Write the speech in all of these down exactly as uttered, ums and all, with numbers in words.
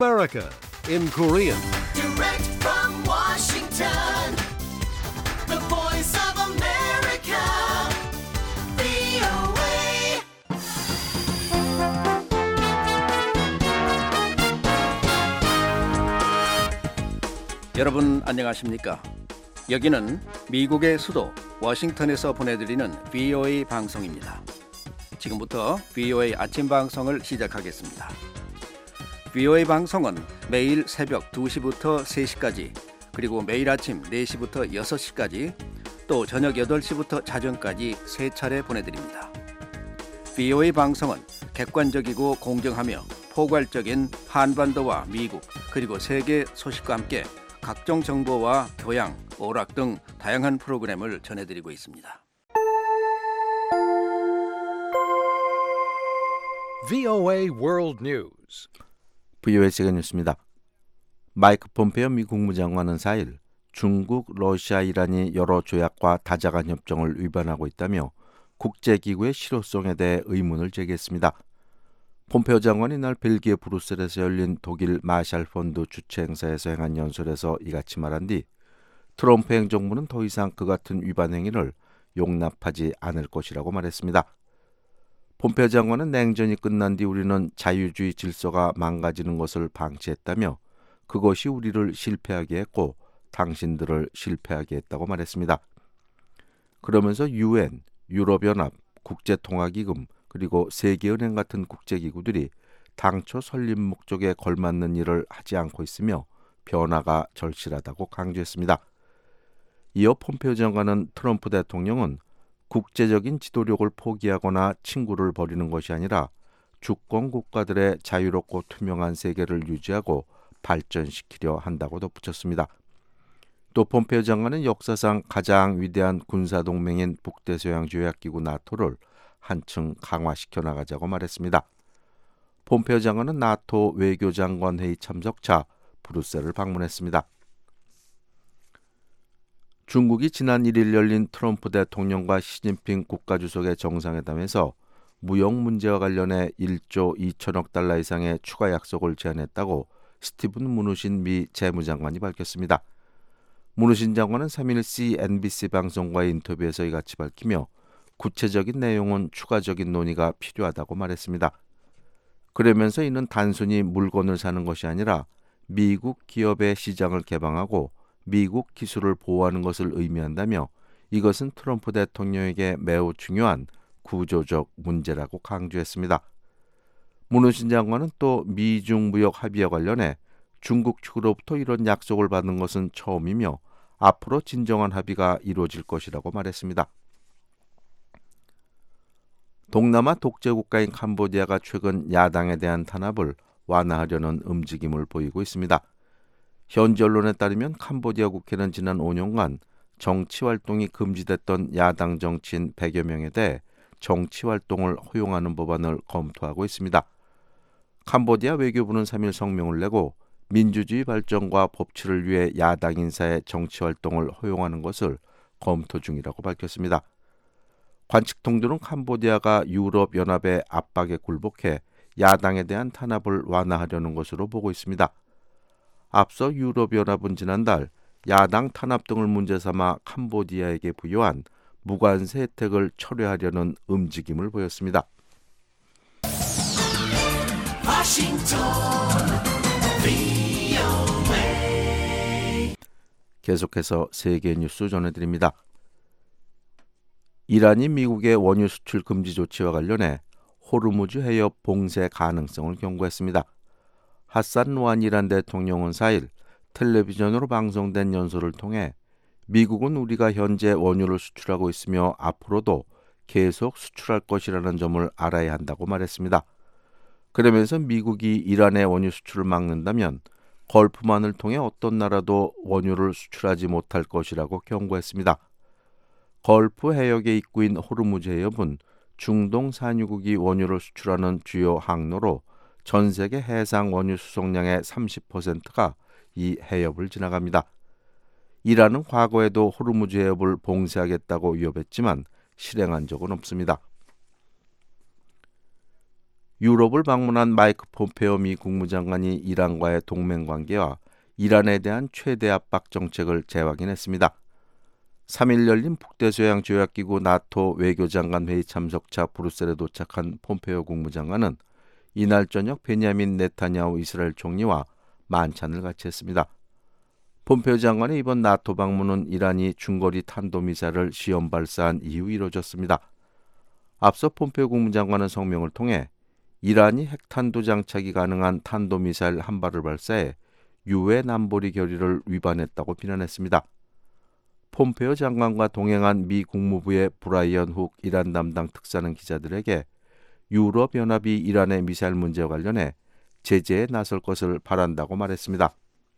America in Korean. Direct from Washington, the voice of America, 브이오에이. 여러분 안녕하십니까? 여기는 미국의 수도 워싱턴에서 보내드리는 브이오에이 방송입니다. 지금부터 브이오에이 아침 방송을 시작하겠습니다. 브이오에이 방송은 매일 새벽 두 시부터 세 시까지, 그리고 매일 아침 네 시부터 여섯 시까지, 또 저녁 여덟 시부터 자정까지 세 차례 보내드립니다. 브이오에이 방송은 객관적이고 공정하며 포괄적인 한반도와 미국 그리고 세계 소식과 함께 각종 정보와 교양, 오락 등 다양한 프로그램을 전해드리고 있습니다. 브이오에이 World News. 브이오에이 세계 뉴스입니다. 마이크 폼페이오 미 국무장관은 사 일 중국, 러시아, 이란이 여러 조약과 다자간 협정을 위반하고 있다며 국제기구의 실효성에 대해 의문을 제기했습니다. 폼페이오 장관이 이날 벨기에 브뤼셀에서 열린 독일 마샬 펀드 주최 행사에서 행한 연설에서 이같이 말한 뒤 트럼프 행정부는 더 이상 그 같은 위반 행위를 용납하지 않을 것이라고 말했습니다. 폼페이오 장관은 냉전이 끝난 뒤 우리는 자유주의 질서가 망가지는 것을 방치했다며 그것이 우리를 실패하게 했고 당신들을 실패하게 했다고 말했습니다. 그러면서 유엔, 유럽연합, 국제통화기금, 그리고 세계은행 같은 국제기구들이 당초 설립 목적에 걸맞는 일을 하지 않고 있으며 변화가 절실하다고 강조했습니다. 이어 폼페이오 장관은 트럼프 대통령은 국제적인 지도력을 포기하거나 친구를 버리는 것이 아니라 주권 국가들의 자유롭고 투명한 세계를 유지하고 발전시키려 한다고 덧붙였습니다. 또 폼페이오 장관은 역사상 가장 위대한 군사동맹인 북대서양조약기구 나토를 한층 강화시켜 나가자고 말했습니다. 폼페이오 장관은 나토 외교장관 회의 참석차 브뤼셀을 방문했습니다. 중국이 지난 일 일 열린 트럼프 대통령과 시진핑 국가주석의 정상회담에서 무역 문제와 관련해 일조 이천억 달러 이상의 추가 약속을 제안했다고 스티븐 무누신 미 재무장관이 밝혔습니다. 무누신 장관은 삼 일 씨엔비씨 방송과의 인터뷰에서 이같이 밝히며 구체적인 내용은 추가적인 논의가 필요하다고 말했습니다. 그러면서 이는 단순히 물건을 사는 것이 아니라 미국 기업의 시장을 개방하고 미국 기술을 보호하는 것을 의미한다며 이것은 트럼프 대통령에게 매우 중요한 구조적 문제라고 강조했습니다. 무누신 장관은 또 미중 무역 합의와 관련해 중국 측으로부터 이런 약속을 받는 것은 처음이며 앞으로 진정한 합의가 이루어질 것이라고 말했습니다. 동남아 독재국가인 캄보디아가 최근 야당에 대한 탄압을 완화하려는 움직임을 보이고 있습니다. 현지 언론에 따르면 캄보디아 국회는 지난 오 년간 정치활동이 금지됐던 야당 정치인 백여 명에 대해 정치활동을 허용하는 법안을 검토하고 있습니다. 캄보디아 외교부는 삼 일 성명을 내고 민주주의 발전과 법치를 위해 야당 인사의 정치활동을 허용하는 것을 검토 중이라고 밝혔습니다. 관측통들은 캄보디아가 유럽연합의 압박에 굴복해 야당에 대한 탄압을 완화하려는 것으로 보고 있습니다. 앞서 유럽연합은 지난달 야당 탄압 등을 문제 삼아 캄보디아에게 부여한 무관세 혜택을 철회하려는 움직임을 보였습니다. 워싱턴, 브이오에이. 계속해서 세계 뉴스 전해드립니다. 이란이 미국의 원유 수출 금지 조치와 관련해 호르무즈 해협 봉쇄 가능성을 경고했습니다. 하산 루하니 이란 대통령은 사 일 텔레비전으로 방송된 연설을 통해 미국은 우리가 현재 원유를 수출하고 있으며 앞으로도 계속 수출할 것이라는 점을 알아야 한다고 말했습니다. 그러면서 미국이 이란의 원유 수출을 막는다면 걸프만을 통해 어떤 나라도 원유를 수출하지 못할 것이라고 경고했습니다. 걸프 해역의 입구인 호르무즈 해협은 중동 산유국이 원유를 수출하는 주요 항로로 전 세계 해상 원유 수송량의 삼십 퍼센트가 이 해협을 지나갑니다. 이란은 과거에도 호르무즈 해협을 봉쇄하겠다고 위협했지만 실행한 적은 없습니다. 유럽을 방문한 마이크 폼페오 미 국무장관이 이란과의 동맹관계와 이란에 대한 최대 압박 정책을 재확인했습니다. 삼 일 열린 북대서양 조약기구 나토 외교장관 회의 참석차 브뤼셀에 도착한 폼페오 국무장관은 이날 저녁 베냐민 네타냐후 이스라엘 총리와 만찬을 같이 했습니다. 폼페오 장관의 이번 나토 방문은 이란이 중거리 탄도미사일을 시험 발사한 이후 이루어졌습니다. 앞서 폼페오 국무장관은 성명을 통해 이란이 핵탄두 장착이 가능한 탄도미사일 한 발을 발사해 유엔 안보리 결의를 위반했다고 비난했습니다. 폼페오 장관과 동행한 미 국무부의 브라이언 훅 이란 담당 특사는 기자들에게 유럽연합이 이란의 미사일 문제와 관련해 제재에 나설 것을 바란다고 말했습니다.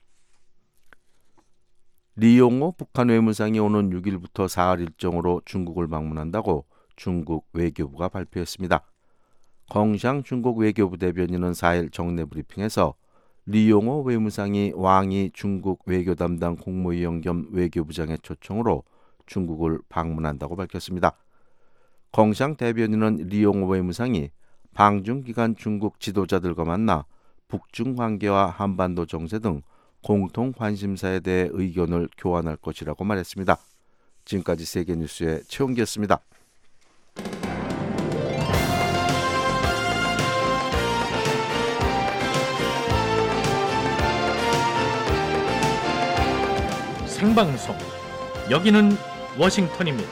리용호 북한 외무상이 오는 육 일부터 사흘 일정으로 중국을 방문한다고 중국 외교부가 발표했습니다. 껑샹 중국 외교부 대변인은 사 일 정례 브리핑에서 리용호 외무상이 왕이 중국 외교 담당 국무위원 겸 외교부장의 초청으로 중국을 방문한다고 밝혔습니다. 껑샹 대변인은 리용호 외무상이 방중 기간 중국 지도자들과 만나 북중 관계와 한반도 정세 등 공통 관심사에 대해 의견을 교환할 것이라고 말했습니다. 지금까지 세계뉴스의 최홍기였습니다. 생방송 여기는 워싱턴입니다.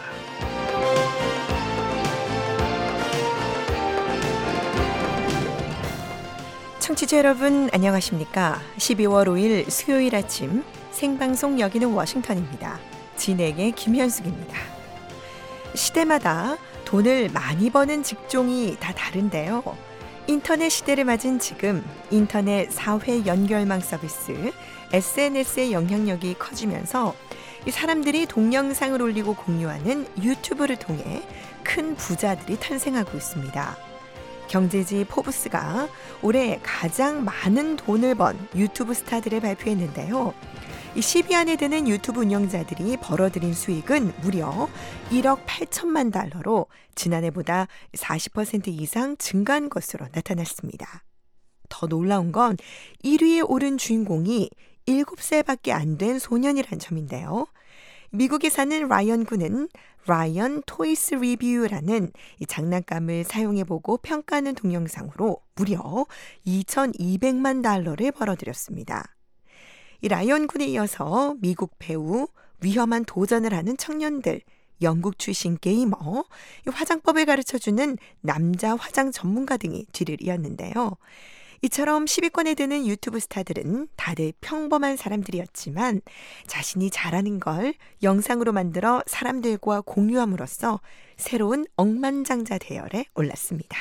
청취자 여러분 안녕하십니까? 십이월 오일 수요일 아침 생방송 여기는 워싱턴입니다. 진행의 김현숙입니다. 시대마다 돈을 많이 버는 직종이 다 다른데요. 인터넷 시대를 맞은 지금 인터넷 사회 연결망 서비스 에스엔에스의 영향력이 커지면서 이 사람들이 동영상을 올리고 공유하는 유튜브를 통해 큰 부자들이 탄생하고 있습니다. 경제지 포브스가 올해 가장 많은 돈을 번 유튜브 스타들을 발표했는데요. 이 십 위 안에 드는 유튜브 운영자들이 벌어들인 수익은 무려 일억 팔천만 달러로 지난해보다 사십 퍼센트 이상 증가한 것으로 나타났습니다. 더 놀라운 건 일 위에 오른 주인공이 일곱 살밖에 안 된 소년이란 점인데요. 미국에 사는 라이언 군은 라이언 토이스 리뷰라는 이 장난감을 사용해보고 평가하는 동영상으로 무려 이천이백만 달러를 벌어들였습니다. 이 라이언 군에 이어서 미국 배우, 위험한 도전을 하는 청년들, 영국 출신 게이머, 화장법을 가르쳐주는 남자 화장 전문가 등이 뒤를 이었는데요. 이처럼 십 위권에 드는 유튜브 스타들은 다들 평범한 사람들이었지만 자신이 잘하는 걸 영상으로 만들어 사람들과 공유함으로써 새로운 억만장자 대열에 올랐습니다.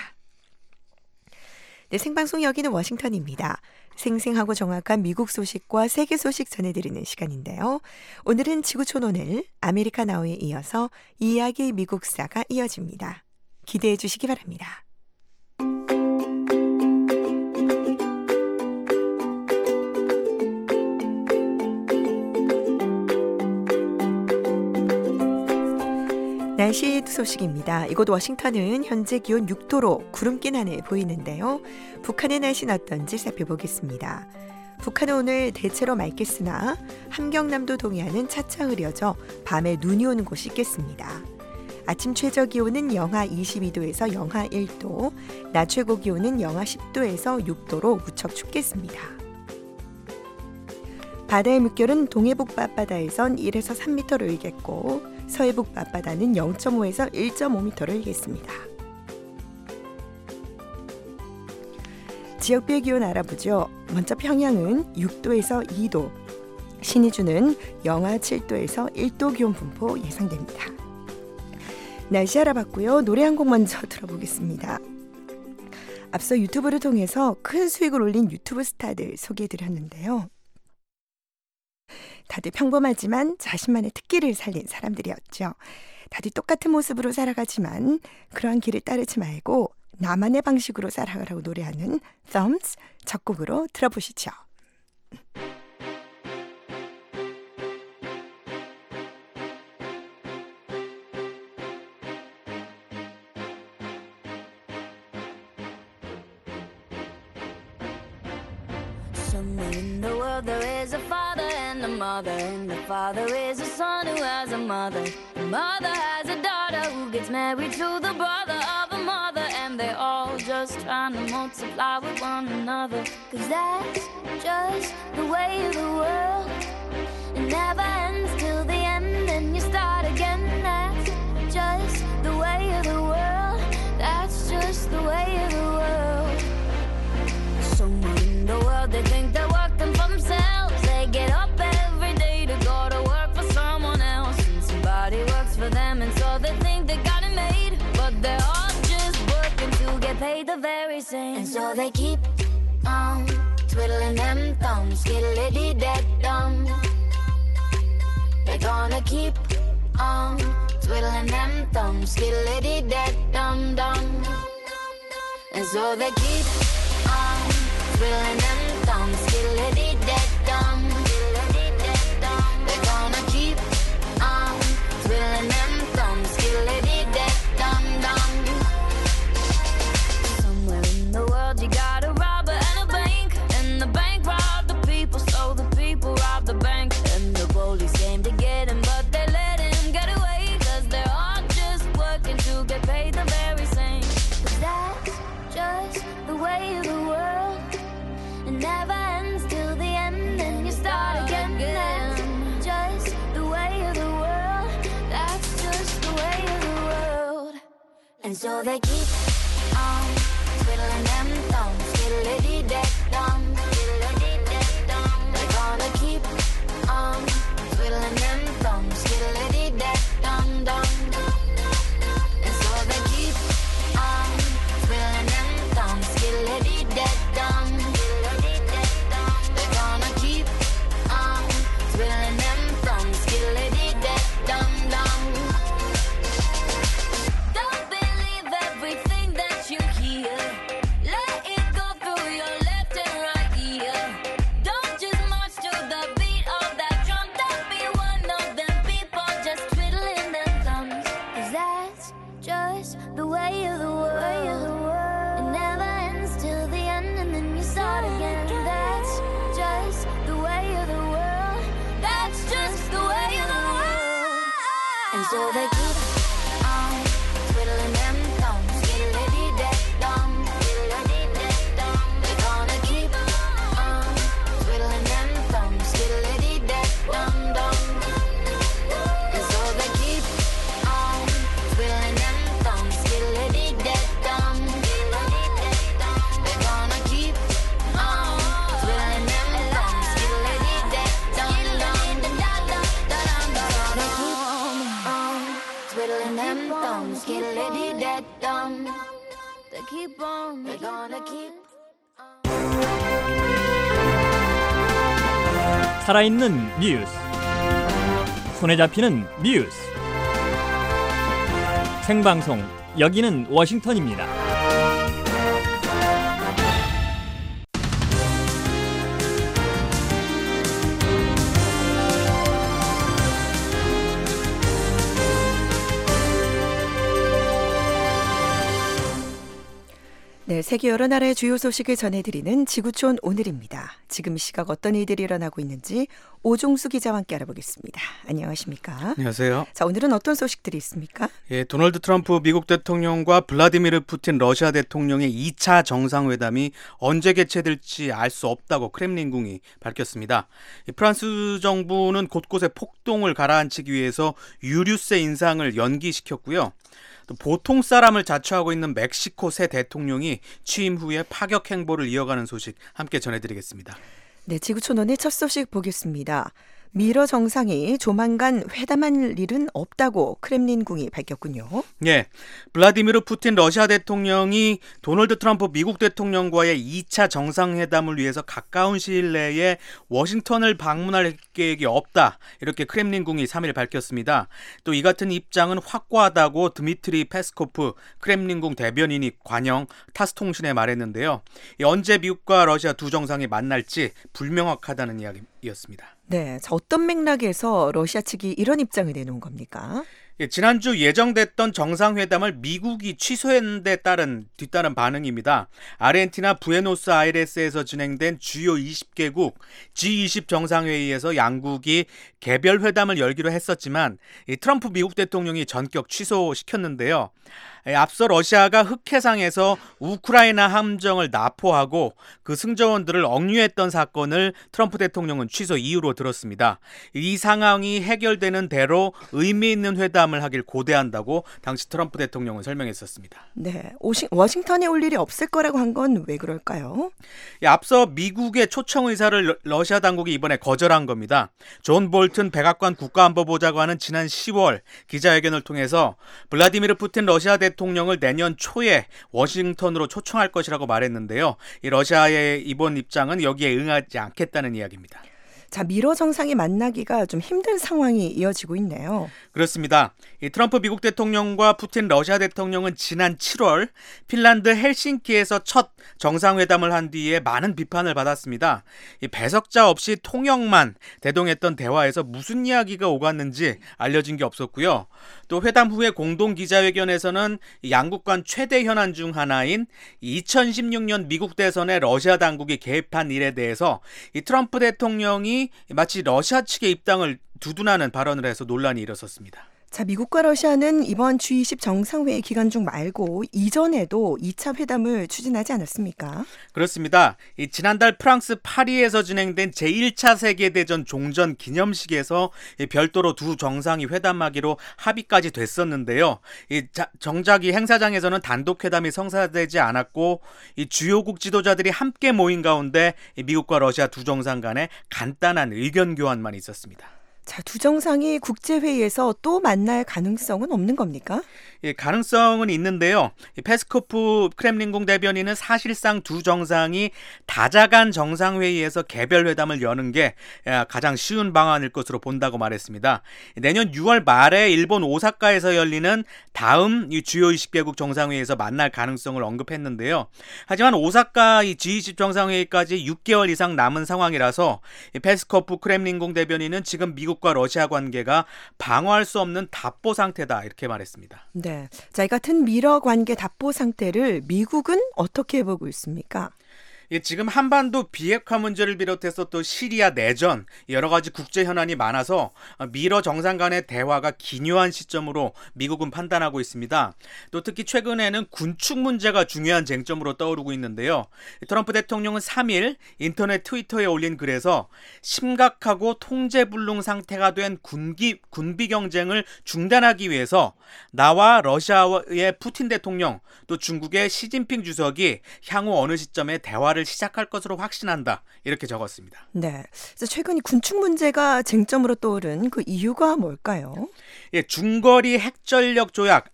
네, 생방송 여기는 워싱턴입니다. 생생하고 정확한 미국 소식과 세계 소식 전해드리는 시간인데요. 오늘은 지구촌 오늘 아메리카 나우에 이어서 이야기 미국사가 이어집니다. 기대해 주시기 바랍니다. 날씨 소식입니다. 이곳 워싱턴은 현재 기온 육 도로 구름 낀 하늘 보이는데요. 북한의 날씨는 어떤지 살펴보겠습니다. 북한은 오늘 대체로 맑겠으나 함경남도 동해안은 차차 흐려져 밤에 눈이 오는 곳이 있겠습니다. 아침 최저 기온은 영하 이십이 도에서 영하 일 도, 낮 최고 기온은 영하 십 도에서 육 도로 무척 춥겠습니다. 바다의 물결은 동해북 앞바다에선 일에서 삼 미터로 일겠고 서해북 앞바다는 영 점 오에서 일 점 오 미터로 일겠습니다. 지역별 기온 알아보죠. 먼저 평양은 육 도에서 이 도, 신의주는 영하 칠 도에서 일 도 기온 분포 예상됩니다. 날씨 알아봤고요. 노래 한 곡 먼저 들어보겠습니다. 앞서 유튜브를 통해서 큰 수익을 올린 유튜브 스타들 소개해드렸는데요. 다들 평범하지만 자신만의 특기를 살린 사람들이었죠. 다들 똑같은 모습으로 살아가지만 그러한 길을 따르지 말고 나만의 방식으로 살아가라고 노래하는 Thumbs 첫 곡으로 들어보시죠. in the world there is a father and a mother, and the father is a son who has a mother. The mother has a daughter who gets married to the brother of a mother, and they're all just trying to multiply with one another. Cause that's just the way of the world. It never ends till the end, and you start again. That's just the way of the world. That's just the way of the world. Somewhere in the world they think they're working for themselves. They get up every day to go to work for someone else, and somebody works for them, and so they think they got it made. But they're all just working to get paid the very same. And so they keep on twiddling them thumbs, skiddly-dee-dee-dum. They're gonna keep on twiddling them thumbs, skiddly-dee-dee-dum-dum. And so they keep on twiddling them thumbs, skiddly-dee-dee-dum. They're gonna keep on twiddling them thumbs, skiddly-dee-dee-dum-dum. Somewhere in the world you got a robber and a bank, and the bank robbed the people, so the people robbed the bank. And the police came to get him, but they let him get away, cause they're all just working to get paid the very same. But that's just the way of the world. It never ends till the end, and you start again. That's just the way of the world. That's just the way of the world. And so they keep on twiddling them thumbs, skiddly-dee-dee-dum, skiddly-dee-dee-dum. They're gonna keep on twiddling them thumbs, skiddly-dee-dee-dum-dum. And so they keep on twiddling them thumbs, skiddly-dee-dee-dum. They're gonna keep on twiddling them thumbs, skiddly-dee-dee-dum-dum. Don't believe everything that you hear. Let it go through your left and right ear. Don't just march to the beat of that drum. Don't be one of them people just twiddling their thumbs. Cause that's just the way of the world. It never ends till the end, and then you start again. That's just the way of the world. That's just the way of the world. And so they keep on twiddling them thumbs, skiddly-dee-dee-dum, skiddly-dee-dee-dum. They're gonna keep on twiddling them thumbs, skiddly-dee-dee-dum-dum. And so they keep on twiddling them thumbs, skiddly-dee-dee-dum, skiddly-dee-dee-dum. They're gonna keep on twiddling them thumbs, skiddly-dee-dee-dum-dum. They keep on twiddling them thumbs, skiddly-dee-dee-dum. They keep on, they're gonna keep. 살아있는 뉴스, 손에 잡히는 뉴스, 생방송 여기는 워싱턴입니다. 네, 세계 여러 나라의 주요 소식을 전해드리는 지구촌 오늘입니다. 지금 이 시각 어떤 일들이 일어나고 있는지 오종수 기자와 함께 알아보겠습니다. 안녕하십니까? 안녕하세요. 자, 오늘은 어떤 소식들이 있습니까? 예, 도널드 트럼프 미국 대통령과 블라디미르 푸틴 러시아 대통령의 이 차 정상회담이 언제 개최될지 알 수 없다고 크렘린궁이 밝혔습니다. 프랑스 정부는 곳곳에 폭동을 가라앉히기 위해서 유류세 인상을 연기시켰고요. 또 보통 사람을 자처하고 있는 멕시코 새 대통령이 취임 후에 파격 행보를 이어가는 소식 함께 전해드리겠습니다. 네, 지구촌 오늘 첫 소식 보겠습니다. 미러 정상이 조만간 회담할 일은 없다고 크렘린궁이 밝혔군요. 예, 블라디미르 푸틴 러시아 대통령이 도널드 트럼프 미국 대통령과의 이 차 정상회담을 위해서 가까운 시일 내에 워싱턴을 방문할 계획이 없다, 이렇게 크렘린궁이 삼 일 밝혔습니다. 또 이 같은 입장은 확고하다고 드미트리 페스코프 크렘린궁 대변인이 관영 타스통신에 말했는데요. 언제 미국과 러시아 두 정상이 만날지 불명확하다는 이야기였습니다. 네, 자, 어떤 맥락에서 러시아 측이 이런 입장을 내놓은 겁니까? 예, 지난주 예정됐던 정상회담을 미국이 취소한 데 따른 뒤따른 반응입니다. 아르헨티나 부에노스아이레스에서 진행된 주요 이십 개국 지 이십 정상회의에서 양국이 개별 회담을 열기로 했었지만 이 트럼프 미국 대통령이 전격 취소시켰는데요. 예, 앞서 러시아가 흑해상에서 우크라이나 함정을 납포하고 그 승조원들을 억류했던 사건을 트럼프 대통령은 취소 이유로 들었습니다. 이 상황이 해결되는 대로 의미 있는 회담을 하길 고대한다고 당시 트럼프 대통령은 설명했었습니다. 네, 오시, 워싱턴에 올 일이 없을 거라고 한 건 왜 그럴까요? 예, 앞서 미국의 초청 의사를 러- 러시아 당국이 이번에 거절한 겁니다. 존 볼튼 백악관 국가안보보좌관은 지난 시월 기자회견을 통해서 블라디미르 푸틴 러시아 대통령을 내년 초에 워싱턴으로 초청할 것이라고 말했는데요. 이 러시아의 이번 입장은 여기에 응하지 않겠다는 이야기입니다. 자, 미러 정상이 만나기가 좀 힘든 상황이 이어지고 있네요. 그렇습니다. 이 트럼프 미국 대통령과 푸틴 러시아 대통령은 지난 칠월 핀란드 헬싱키에서 첫 정상회담을 한 뒤에 많은 비판을 받았습니다. 이 배석자 없이 통역만 대동했던 대화에서 무슨 이야기가 오갔는지 알려진 게 없었고요. 또 회담 후에 공동 기자회견에서는 양국 간 최대 현안 중 하나인 이천십육 년 미국 대선에 러시아 당국이 개입한 일에 대해서 이 트럼프 대통령이 마치 러시아 측의 입장을 두둔하는 발언을 해서 논란이 일었었습니다. 자, 미국과 러시아는 이번 지 이십 정상회의 기간 중 말고 이전에도 이 차 회담을 추진하지 않았습니까? 그렇습니다. 이 지난달 프랑스 파리에서 진행된 제일 차 세계대전 종전 기념식에서 이 별도로 두 정상이 회담하기로 합의까지 됐었는데요. 이 자, 정작 이 행사장에서는 단독 회담이 성사되지 않았고 이 주요국 지도자들이 함께 모인 가운데 이 미국과 러시아 두 정상 간에 간단한 의견 교환만 있었습니다. 자, 두 정상이 국제회의에서 또 만날 가능성은 없는 겁니까? 예, 가능성은 있는데요. 이 페스코프 크렘린궁 대변인은 사실상 두 정상이 다자간 정상회의에서 개별 회담을 여는 게 가장 쉬운 방안일 것으로 본다고 말했습니다. 내년 유월 말에 일본 오사카에서 열리는 다음 이 주요 이십 개국 정상회의에서 만날 가능성을 언급했는데요. 하지만 오사카 이 지 이십 정상회의까지 육 개월 이상 남은 상황이라서 이 페스코프 크렘린궁 대변인은 지금 미국과 러시아 관계가 방어할 수 없는 답보 상태다 이렇게 말했습니다. 네. 자, 이 같은 미러 관계 답보 상태를 미국은 어떻게 보고 있습니까? 예, 지금 한반도 비핵화 문제를 비롯해서 또 시리아 내전 여러 가지 국제 현안이 많아서 미러 정상 간의 대화가 기묘한 시점으로 미국은 판단하고 있습니다. 또 특히 최근에는 군축 문제가 중요한 쟁점으로 떠오르고 있는데요. 트럼프 대통령은 삼 일 인터넷 트위터에 올린 글에서 심각하고 통제불능 상태가 된 군기, 군비 경쟁을 중단하기 위해서 나와 러시아의 푸틴 대통령 또 중국의 시진핑 주석이 향후 어느 시점에 대화를 시작할 것으로 확신한다 이렇게 적었습니다. 네, 그래서 최근 이 군축 문제가 쟁점으로 떠오른 그 이유가 뭘까요? 예, 중거리 핵전력 조약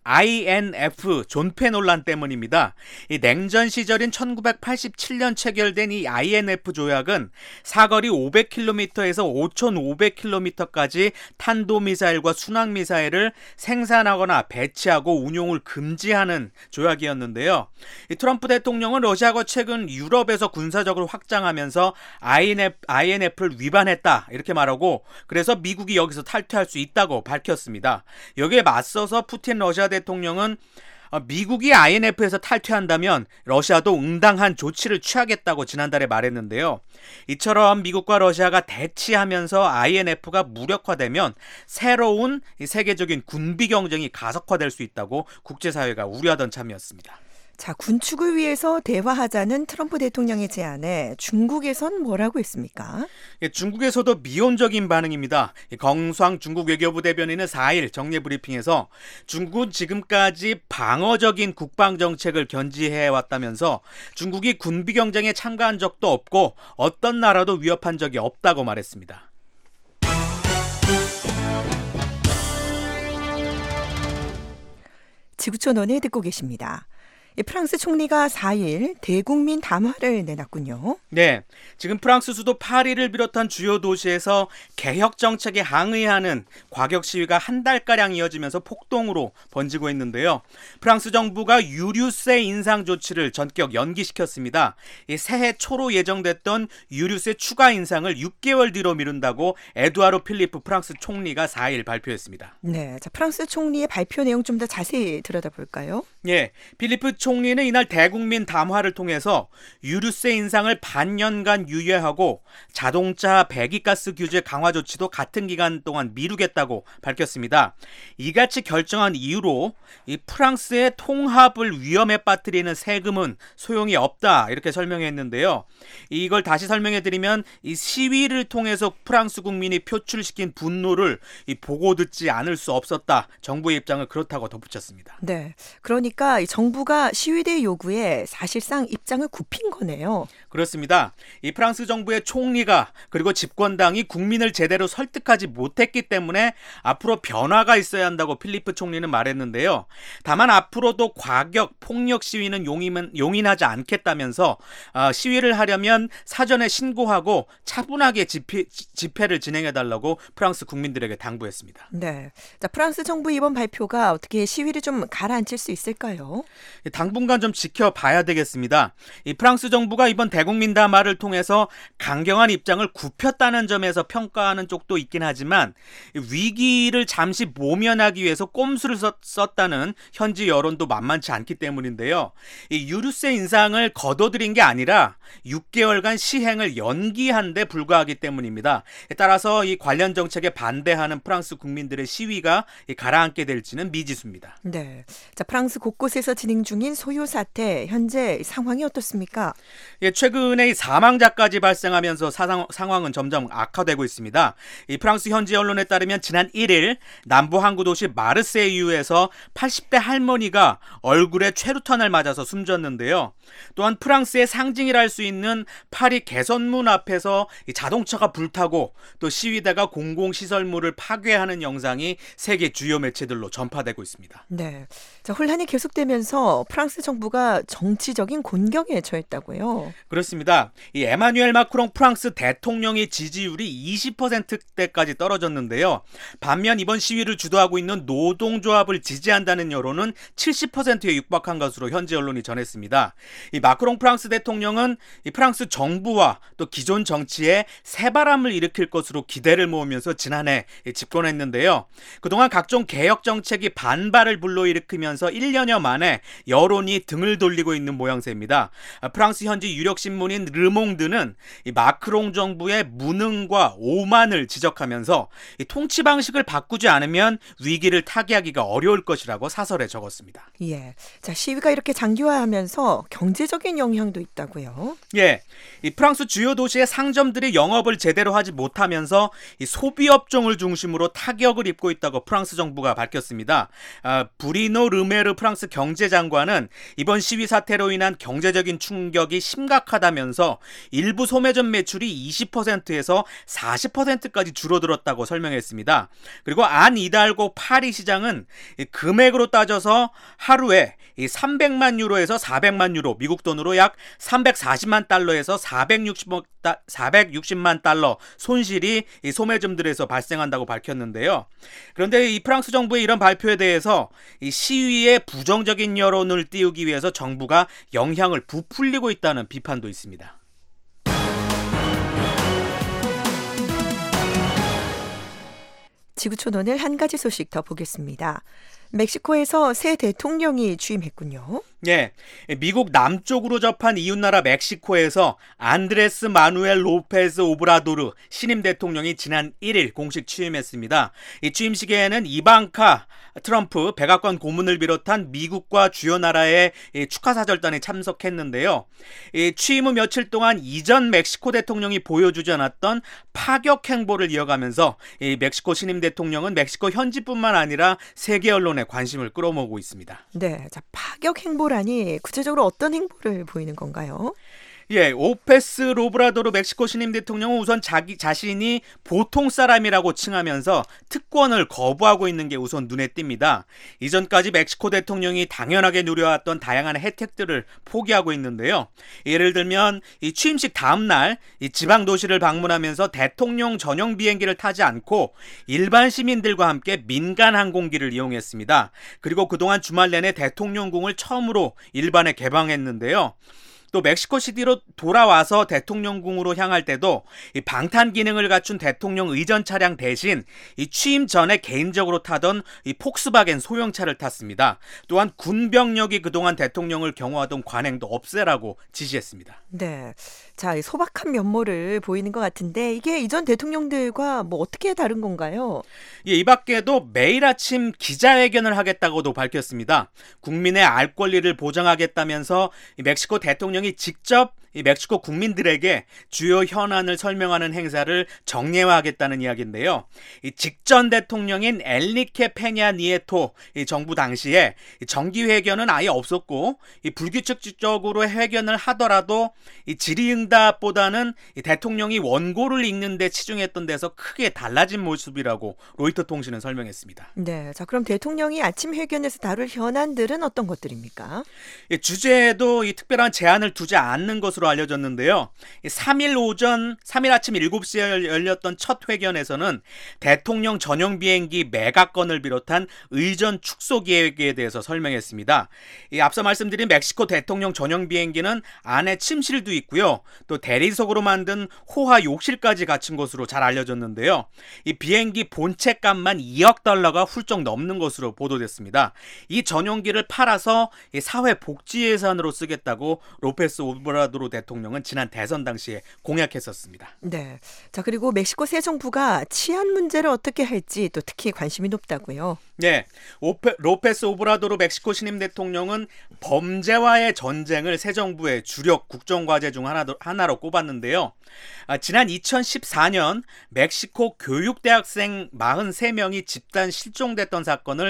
아이엔에프 존폐 논란 때문입니다. 이 냉전 시절인 천구백팔십칠 년 체결된 이 아이엔에프 조약은 사거리 오백 킬로미터에서 오천오백 킬로미터까지 탄도미사일과 순항미사일을 생산하거나 배치하고 운용을 금지하는 조약이었는데요. 이 트럼프 대통령은 러시아가 최근 유럽에서 군사적으로 확장하면서 아이엔에프를 위반했다 이렇게 말하고 그래서 미국이 여기서 탈퇴할 수 있다고 밝혔습니다. 여기에 맞서서 푸틴 러시아 대통령은 미국이 아이엔에프에서 탈퇴한다면 러시아도 응당한 조치를 취하겠다고 지난달에 말했는데요. 이처럼 미국과 러시아가 대치하면서 아이엔에프가 무력화되면 새로운 세계적인 군비 경쟁이 가속화될 수 있다고 국제사회가 우려하던 참이었습니다. 자, 군축을 위해서 대화하자는 트럼프 대통령의 제안에 중국에선 뭐라고 했습니까? 예, 중국에서도 미온적인 반응입니다. 경수왕 중국 외교부 대변인은 사 일 정례 브리핑에서 중국은 지금까지 방어적인 국방정책을 견지해왔다면서 중국이 군비 경쟁에 참가한 적도 없고 어떤 나라도 위협한 적이 없다고 말했습니다. 지구촌 원에 듣고 계십니다. 이 프랑스 총리가 사 일 대국민 담화를 내놨군요. 네, 지금 프랑스 수도 파리를 비롯한 주요 도시에서 개혁 정책에 항의하는 과격 시위가 한 달가량 이어지면서 폭동으로 번지고 있는데요. 프랑스 정부가 유류세 인상 조치를 전격 연기시켰습니다. 이 새해 초로 예정됐던 유류세 추가 인상을 육 개월 뒤로 미룬다고 에두아르 필리프 프랑스 총리가 사 일 발표했습니다. 네, 자 프랑스 총리의 발표 내용 좀 더 자세히 들여다볼까요? 예, 필리프 총리는 이날 대국민 담화를 통해서 유류세 인상을 반년간 유예하고 자동차 배기가스 규제 강화 조치도 같은 기간 동안 미루겠다고 밝혔습니다. 이같이 결정한 이유로 이 프랑스의 통합을 위험에 빠뜨리는 세금은 소용이 없다 이렇게 설명했는데요. 이걸 다시 설명해드리면 이 시위를 통해서 프랑스 국민이 표출시킨 분노를 이 보고 듣지 않을 수 없었다. 정부의 입장을 그렇다고 덧붙였습니다. 네, 그러니까 이 정부가 시위대 요구에 사실상 입장을 굽힌 거네요. 그렇습니다. 이 프랑스 정부의 총리가 그리고 집권당이 국민을 제대로 설득하지 못했기 때문에 앞으로 변화가 있어야 한다고 필리프 총리는 말했는데요. 다만 앞으로도 과격 폭력 시위는 용인, 용인하지 않겠다면서 어, 시위를 하려면 사전에 신고하고 차분하게 집회, 집회를 진행해달라고 프랑스 국민들에게 당부했습니다. 네, 자 프랑스 정부 이번 발표가 어떻게 시위를 좀 가라앉힐 수 있을까요? 당분간 좀 지켜봐야 되겠습니다. 이 프랑스 정부가 이번 대국민 담화를 통해서 강경한 입장을 굽혔다는 점에서 평가하는 쪽도 있긴 하지만 위기를 잠시 모면하기 위해서 꼼수를 썼, 썼다는 현지 여론도 만만치 않기 때문인데요. 이 유류세 인상을 거둬들인 게 아니라 육 개월간 시행을 연기한 데 불과하기 때문입니다. 따라서 이 관련 정책에 반대하는 프랑스 국민들의 시위가 가라앉게 될지는 미지수입니다. 네, 자 프랑스 곳곳에서 진행 중인 소요 사태 현재 상황이 어떻습니까? 예, 최근에 사망자까지 발생하면서 사상, 상황은 점점 악화되고 있습니다. 이 프랑스 현지 언론에 따르면 지난 일 일 남부 항구 도시 마르세유에서 팔십 대 할머니가 얼굴에 최루탄을 맞아서 숨졌는데요. 또한 프랑스의 상징이라 할 수 있는 파리 개선문 앞에서 이 자동차가 불타고 또 시위대가 공공시설물을 파괴하는 영상이 세계 주요 매체들로 전파되고 있습니다. 네, 자 혼란이 계속되면서 프랑스 정부가 정치적인 곤경에 처했다고요. 그렇습니다. 이 에마뉴엘 마크롱 프랑스 대통령의 지지율이 이십 퍼센트대까지 떨어졌는데요. 반면 이번 시위를 주도하고 있는 노동조합을 지지한다는 여론은 칠십 퍼센트에 육박한 것으로 현지 언론이 전했습니다. 이 마크롱 프랑스 대통령은 이 프랑스 정부와 또 기존 정치에 새바람을 일으킬 것으로 기대를 모으면서 지난해 집권했는데요. 그동안 각종 개혁 정책이 반발을 불러일으키면서 일 년여 만에 여론이 등을 돌리고 있는 모양새입니다. 프랑스 현지 유력 신문인 르몽드는 이 마크롱 정부의 무능과 오만을 지적하면서 이 통치 방식을 바꾸지 않으면 위기를 타개하기가 어려울 것이라고 사설에 적었습니다. 예, 자 시위가 이렇게 장기화하면서 경제적인 영향도 있다고요. 예, 이 프랑스 주요 도시의 상점들이 영업을 제대로 하지 못하면서 이 소비업종을 중심으로 타격을 입고 있다고 프랑스 정부가 밝혔습니다. 아, 브리노 르메르 프랑스 경제장관은 이번 시위 사태로 인한 경제적인 충격이 심각하다면서 일부 소매점 매출이 이십 퍼센트에서 사십 퍼센트까지 줄어들었다고 설명했습니다. 그리고 안 이달고 파리 시장은 금액으로 따져서 하루에 삼백만 유로에서 사백만 유로, 미국 돈으로 약 삼백사십만 달러에서 사백육십만 달러 손실이 이 소매점들에서 발생한다고 밝혔는데요. 그런데 이 프랑스 정부의 이런 발표에 대해서 이 시위에 부정적인 여론을 띄우기 위해서 정부가 영향을 부풀리고 있다는 비판도 있습니다. 지구촌 오늘 한 가지 소식 더 보겠습니다. 멕시코에서 새 대통령이 취임했군요. 예, 미국 남쪽으로 접한 이웃나라 멕시코에서 안드레스 마누엘 로페즈 오브라도르 신임 대통령이 지난 일 일 공식 취임했습니다. 이 취임식에는 이방카 트럼프 백악관 고문을 비롯한 미국과 주요 나라의 축하사절단이 참석했는데요. 이 취임 후 며칠 동안 이전 멕시코 대통령이 보여주지 않았던 파격 행보를 이어가면서 이 멕시코 신임 대통령은 멕시코 현지뿐만 아니라 세계 언론의 관심을 끌어모으고 있습니다. 네, 자 파격 행보라니 구체적으로 어떤 행보를 보이는 건가요? 예, 오페스 로브라도르 멕시코 신임 대통령은 우선 자기 자신이 보통 사람이라고 칭하면서 특권을 거부하고 있는 게 우선 눈에 띕니다. 이전까지 멕시코 대통령이 당연하게 누려왔던 다양한 혜택들을 포기하고 있는데요. 예를 들면 이 취임식 다음 날 이 지방 도시를 방문하면서 대통령 전용 비행기를 타지 않고 일반 시민들과 함께 민간 항공기를 이용했습니다. 그리고 그동안 주말 내내 대통령궁을 처음으로 일반에 개방했는데요. 또 멕시코시티로 돌아와서 대통령궁으로 향할 때도 이 방탄 기능을 갖춘 대통령 의전 차량 대신 이 취임 전에 개인적으로 타던 이 폭스바겐 소형차를 탔습니다. 또한 군병력이 그동안 대통령을 경호하던 관행도 없애라고 지시했습니다. 네. 자, 이 소박한 면모를 보이는 것 같은데 이게 이전 대통령들과 뭐 어떻게 다른 건가요? 예, 이 밖에도 매일 아침 기자회견을 하겠다고도 밝혔습니다. 국민의 알 권리를 보장하겠다면서 이 멕시코 대통령이 직접 이 멕시코 국민들에게 주요 현안을 설명하는 행사를 정례화하겠다는 이야기인데요. 이 직전 대통령인 엘리케 페냐 니에토 이 정부 당시에 이 정기회견은 아예 없었고 이 불규칙적으로 회견을 하더라도 이 질의응답보다는 이 대통령이 원고를 읽는 데 치중했던 데서 크게 달라진 모습이라고 로이터 통신은 설명했습니다. 네. 자, 그럼 대통령이 아침 회견에서 다룰 현안들은 어떤 것들입니까? 이 주제에도 이 특별한 제한을 두지 않는 것으로 알려졌는데요. 삼 일 오전, 삼 일 아침 일곱 시에 열렸던 첫 회견에서는 대통령 전용 비행기 매각건을 비롯한 의전 축소 계획에 대해서 설명했습니다. 이 앞서 말씀드린 멕시코 대통령 전용 비행기는 안에 침실도 있고요. 또 대리석으로 만든 호화 욕실까지 갖춘 것으로 잘 알려졌는데요. 이 비행기 본체 값만 이억 달러가 훌쩍 넘는 것으로 보도됐습니다. 이 전용기를 팔아서 이 사회 복지 예산으로 쓰겠다고 로페스 오브라도르 대통령은 지난 대선 당시에 공약했었습니다. 네. 자, 그리고 멕시코 새 정부가 치안 문제를 어떻게 할지 또 특히 관심이 높다고요. 네, 오페, 로페스 오브라도르 멕시코 신임 대통령은 범죄와의 전쟁을 새 정부의 주력 국정과제 중 하나, 하나로 꼽았는데요. 아, 지난 이천십사 년 멕시코 교육대학생 사십삼 명이 집단 실종됐던 사건을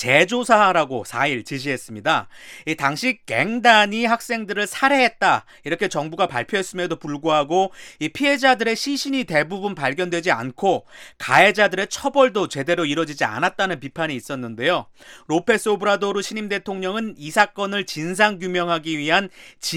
재조사하라고 사 일 지시했습니다. 이 당시 갱단이 학생들을 살해했다 이렇게 정부가 발표했음에도 불구하고 이 피해자들의 시신이 대부분 발견되지 않고 가해자들의 처벌도 제대로 이루어지지 않았다는 비판이 있었는데요. 로페스 오브라도르 신임 대통령은 이 사건을 진상규명하기 위한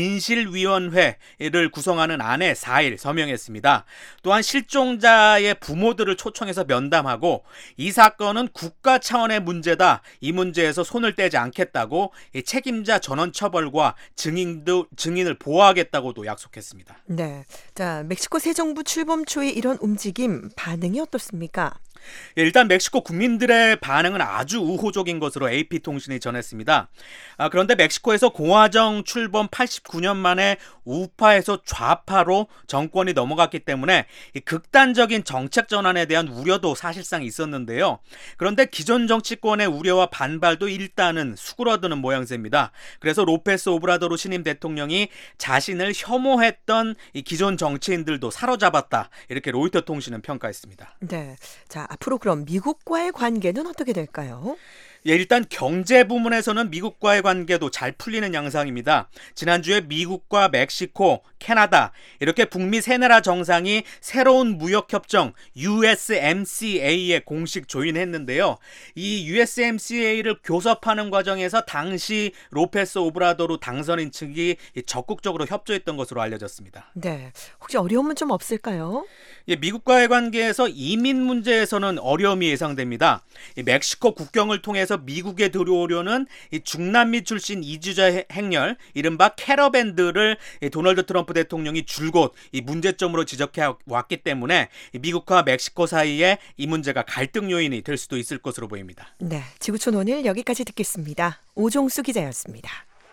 진실위원회를 구성하는 안에 사 일 서명했습니다. 또한 실종자의 부모들을 초청해서 면담하고 이 사건은 국가 차원의 문제다. 이 문제에서 손을 떼지 않겠다고 이 책임자 전원 처벌과 증인도, 증인을 보호하겠다고도 약속했습니다. 네. 자, 멕시코 새 정부 출범 초의 이런 움직임 반응이 어떻습니까? 일단 멕시코 국민들의 반응은 아주 우호적인 것으로 에이피통신이 전했습니다. 아, 그런데 멕시코에서 공화정 출범 팔십구 년 만에 우파에서 좌파로 정권이 넘어갔기 때문에 이 극단적인 정책 전환에 대한 우려도 사실상 있었는데요. 그런데 기존 정치권의 우려와 반발도 일단은 수그러드는 모양새입니다. 그래서 로페스 오브라도르 신임 대통령이 자신을 혐오했던 이 기존 정치인들도 사로잡았다. 이렇게 로이터 통신은 평가했습니다. 네. 자, 앞으로 그럼 미국과의 관계는 어떻게 될까요? 예, 일단 경제 부문에서는 미국과의 관계도 잘 풀리는 양상입니다. 지난주에 미국과 멕시코, 캐나다 이렇게 북미 세 나라 정상이 새로운 무역협정 유에스엠씨에이에 공식 조인했는데요. 이 유에스엠씨에이를 교섭하는 과정에서 당시 로페스 오브라도르 당선인 측이 적극적으로 협조했던 것으로 알려졌습니다. 네. 혹시 어려움은 좀 없을까요? 예, 미국과의 관계에서 이민 문제에서는 어려움이 예상됩니다. 이 멕시코 국경을 통해서 미국에 들어오려는 이 중남미 출신 이주자 행렬, 이른바 캐러밴들을 이 도널드 트럼프 대통령이 줄곧 이 문제점으로 지적해 왔기 때문에 이 미국과 멕시코 사이에 이 문제가 갈등 요인이 될 수도 있을 것으로 보입니다. 네. 지구촌 오늘 여기까지 듣겠습니다. 오종수 기자였습니다.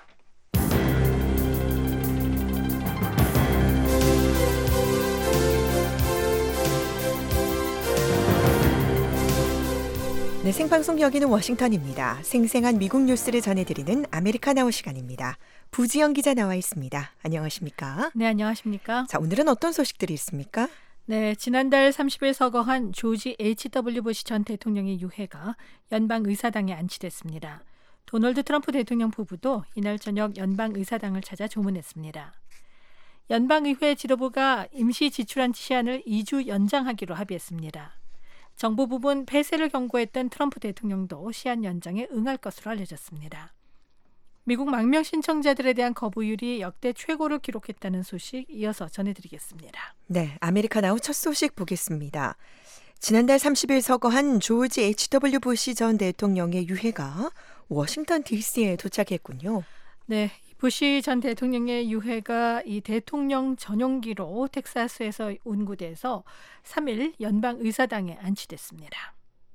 네, 생방송 여기는 워싱턴입니다. 생생한 미국 뉴스를 전해드리는 아메리카나우 시간입니다. 부지영 기자 나와 있습니다. 안녕하십니까? 네, 안녕하십니까? 자, 오늘은 어떤 소식들이 있습니까? 네, 지난달 삼십 일 서거한 조지 에이치 더블유 부시 전 대통령의 유해가 연방의사당에 안치됐습니다. 도널드 트럼프 대통령 부부도 이날 저녁 연방의사당을 찾아 조문했습니다. 연방의회 지도부가 임시 지출안 시한을 이 주 연장하기로 합의했습니다. 정부 부분 폐쇄를 경고했던 트럼프 대통령도 시한 연장에 응할 것으로 알려졌습니다. 미국 망명 신청자들에 대한 거부율이 역대 최고를 기록했다는 소식 이어서 전해드리겠습니다. 네, 아메리카 나우 첫 소식 보겠습니다. 지난달 삼십 일 서거한 조지 에이치 더블유 부시 전 대통령의 유해가 워싱턴 디씨에 도착했군요. 네, 부시 전 대통령의 유해가 이 대통령 전용기로 텍사스에서 운구돼서 삼 일 연방 의사당에 안치됐습니다.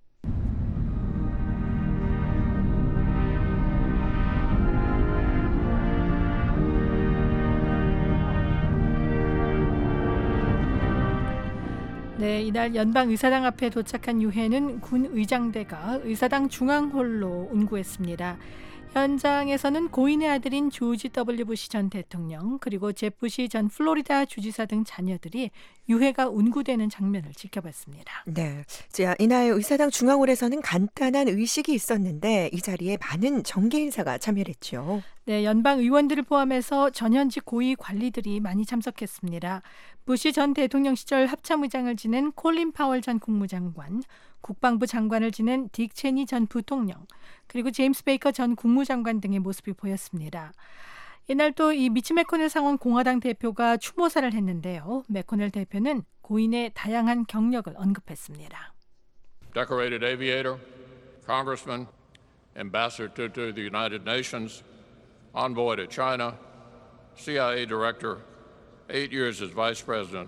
네, 이날 연방 의사당 앞에 도착한 유해는 군 의장대가 의사당 중앙홀로 운구했습니다. 현장에서는 고인의 아들인 조지 더블유 부시 전 대통령 그리고 제프 부시 전 플로리다 주지사 등 자녀들이 유해가 운구되는 장면을 지켜봤습니다. 네, 자, 이날 의사당 중앙홀에서는 간단한 의식이 있었는데 이 자리에 많은 정계 인사가 참여했죠. 네, 연방 의원들을 포함해서 전현직 고위 관리들이 많이 참석했습니다. 부시 전 대통령 시절 합참의장을 지낸 콜린 파월 전 국무장관, 국방부 장관을 지낸 딕 체니 전 부통령, 그리고 제임스 베이커 전 국무장관 등의 모습이 보였습니다. 이날 또 이 미치 매코넬 상원 공화당 대표가 추모사를 했는데요. 매코넬 대표는 고인의 다양한 경력을 언급했습니다. Decorated aviator, congressman, ambassador to, to the United Nations, envoy to China, 씨아이에이 director, eight years as vice president.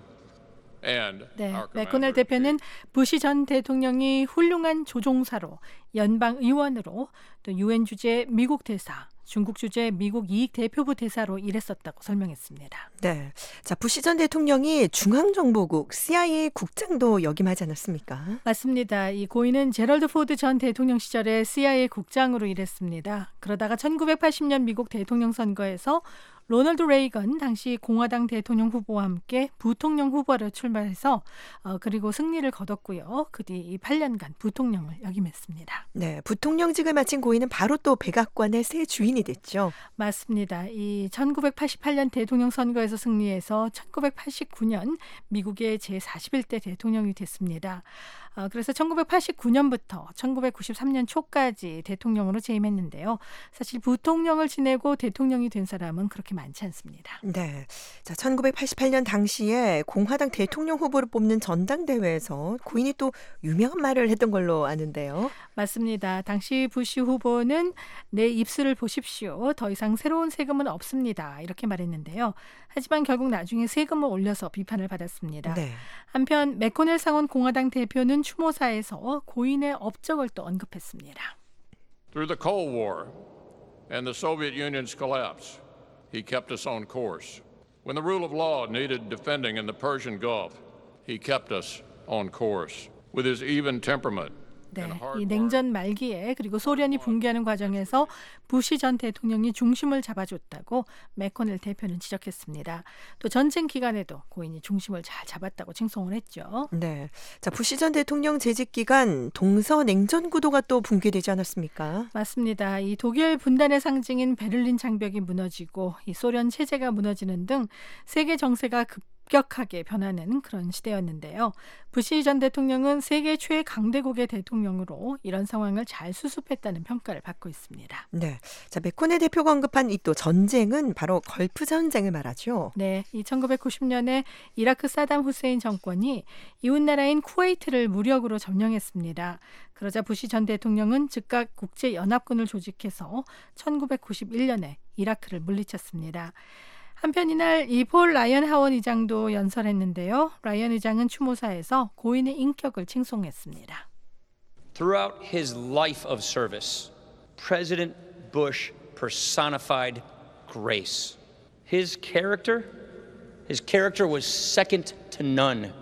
네, 매코넬 대표는 부시 전 대통령이 훌륭한 조종사로, 연방 의원으로, 또 유엔 주재 미국 대사, 중국 주재 미국 이익 대표부 대사로 일했었다고 설명했습니다. 네, 자 부시 전 대통령이 중앙정보국 씨아이에이 국장도 역임하지 않았습니까? 맞습니다. 이 고인은 제럴드 포드 전 대통령 시절에 씨아이에이 국장으로 일했습니다. 그러다가 천구백팔십 년 미국 대통령 선거에서 로널드 레이건 당시 공화당 대통령 후보와 함께 부통령 후보로 출마해서 어, 그리고 승리를 거뒀고요. 그 뒤 팔 년간 부통령을 역임했습니다. 네, 부통령직을 마친 고인은 바로 또 백악관의 새 주인이 됐죠. 맞습니다. 이 천구백팔십팔 년 대통령 선거에서 승리해서 천구백팔십구 년 미국의 제사십일 대 대통령이 됐습니다. 어, 그래서 천구백팔십구 년부터 천구백구십삼 년 초까지 대통령으로 재임했는데요. 사실 부통령을 지내고 대통령이 된 사람은 그렇게 많지 않습니다. 네, 자 천구백팔십팔 년 당시에 공화당 대통령 후보를 뽑는 전당대회에서 고인이 또 유명한 말을 했던 걸로 아는데요. 맞습니다. 당시 부시 후보는 내 입술을 보십시오. 더 이상 새로운 세금은 없습니다. 이렇게 말했는데요. 하지만 결국 나중에 세금을 올려서 비판을 받았습니다. 네. 한편 매코넬 상원 공화당 대표는 추모사에서 고인의 업적을 또 언급했습니다. Through the Cold War and the Soviet Union's collapse, he kept us on course. When the rule of law needed defending in the Persian Gulf, he kept us on course. With his even temperament, 네, 이 냉전 말기에 그리고 소련이 붕괴하는 과정에서 부시 전 대통령이 중심을 잡아줬다고 매코넬 대표는 지적했습니다. 또 전쟁 기간에도 고인이 중심을 잘 잡았다고 칭송을 했죠. 네, 자 부시 전 대통령 재직 기간 동서 냉전 구도가 또 붕괴되지 않았습니까? 맞습니다. 이 독일 분단의 상징인 베를린 장벽이 무너지고 이 소련 체제가 무너지는 등 세계 정세가 급 급격하게 변하는 그런 시대였는데요. 부시 전 대통령은 세계 최강대국의 대통령으로 이런 상황을 잘 수습했다는 평가를 받고 있습니다. 네, 자 매코넬 대표가 언급한 이 또 전쟁은 바로 걸프 전쟁을 말하죠. 네, 이 천구백구십 년에 이라크 사담 후세인 정권이 이웃나라인 쿠웨이트를 무력으로 점령했습니다. 그러자 부시 전 대통령은 즉각 국제연합군을 조직해서 천구백구십일 년에 이라크를 물리쳤습니다. 한편 이날 이 폴 라이언 하원 의장도 연설했는데요. 라이언 의장은 추모사에서 고인의 인격을 칭송했습니다. Throughout his life of service, President Bush personified grace. His character, his character was second to none.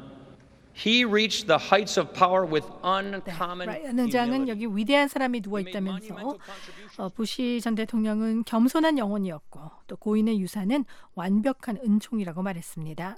He reached the heights of power with uncommon 네, 라이언 의장은 여기 위대한 사람이 누워 있다면서 어, 부시 전 대통령은 겸손한 영혼이었고 또 고인의 유산은 완벽한 은총이라고 말했습니다.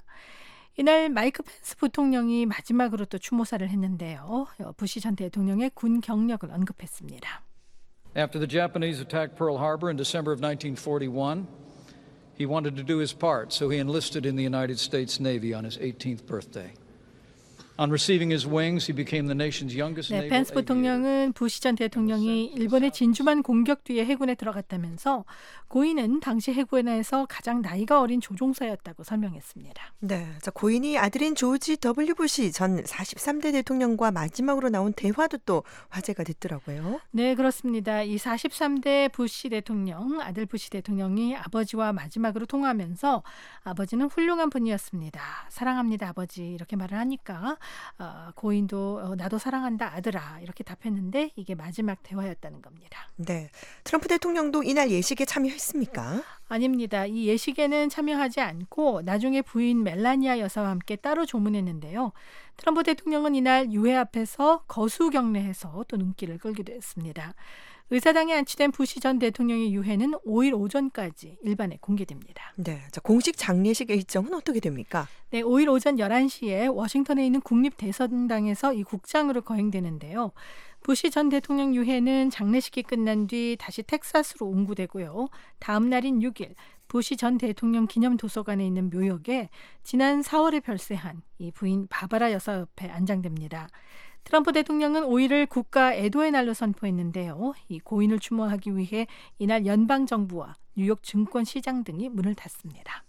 이날 마이크 펜스 부통령이 마지막으로 또 추모사를 했는데요. 어, 부시 전 대통령의 군 경력을 언급했습니다. After the Japanese attacked Pearl Harbor in December of nineteen forty-one, He wanted to do his part, so he enlisted in the United States Navy on his eighteenth birthday. On receiving his wings, he became the nation's youngest 네, naval 펜스 aviator. 부통령은 부시 전 대통령이 일본의 진주만 공격 뒤에 해군에 들어갔다면서 고인은 당시 해군에서 가장 나이가 어린 조종사였다고 설명했습니다. 네, 자, 고인이 아들인 조지 더블유 부시 전 사십삼 대 대통령과 마지막으로 나온 대화도 또 화제가 됐더라고요. 네, 그렇습니다. 이 사십삼 대 부시 대통령, 아들 부시 대통령이 아버지와 마지막으로 통화하면서 아버지는 훌륭한 분이었습니다. 사랑합니다, 아버지. 이렇게 말을 하니까 어, 고인도 어, 나도 사랑한다, 아들아. 이렇게 답했는데 이게 마지막 대화였다는 겁니다. 네, 트럼프 대통령도 이날 예식에 참여했습니까? 아닙니다. 이 예식에는 참여하지 않고 나중에 부인 멜라니아 여사와 함께 따로 조문했는데요. 트럼프 대통령은 이날 유해 앞에서 거수 경례해서 또 눈길을 끌기도 했습니다. 의사당에 안치된 부시 전 대통령의 유해는 오일 오전까지 일반에 공개됩니다. 네, 자, 공식 장례식 일정은 어떻게 됩니까? 네, 오일 오전 열한 시에 워싱턴에 있는 국립대성당에서 이 국장으로 거행되는데요. 부시 전 대통령 유해는 장례식이 끝난 뒤 다시 텍사스로 운구되고요. 다음 날인 육 일 부시 전 대통령 기념도서관에 있는 묘역에 지난 사월에 별세한 이 부인 바바라 여사 옆에 안장됩니다. 트럼프 대통령은 오 일을 국가 애도의 날로 선포했는데요. 이 고인을 추모하기 위해 이날 연방정부와 뉴욕 증권시장 등이 문을 닫습니다.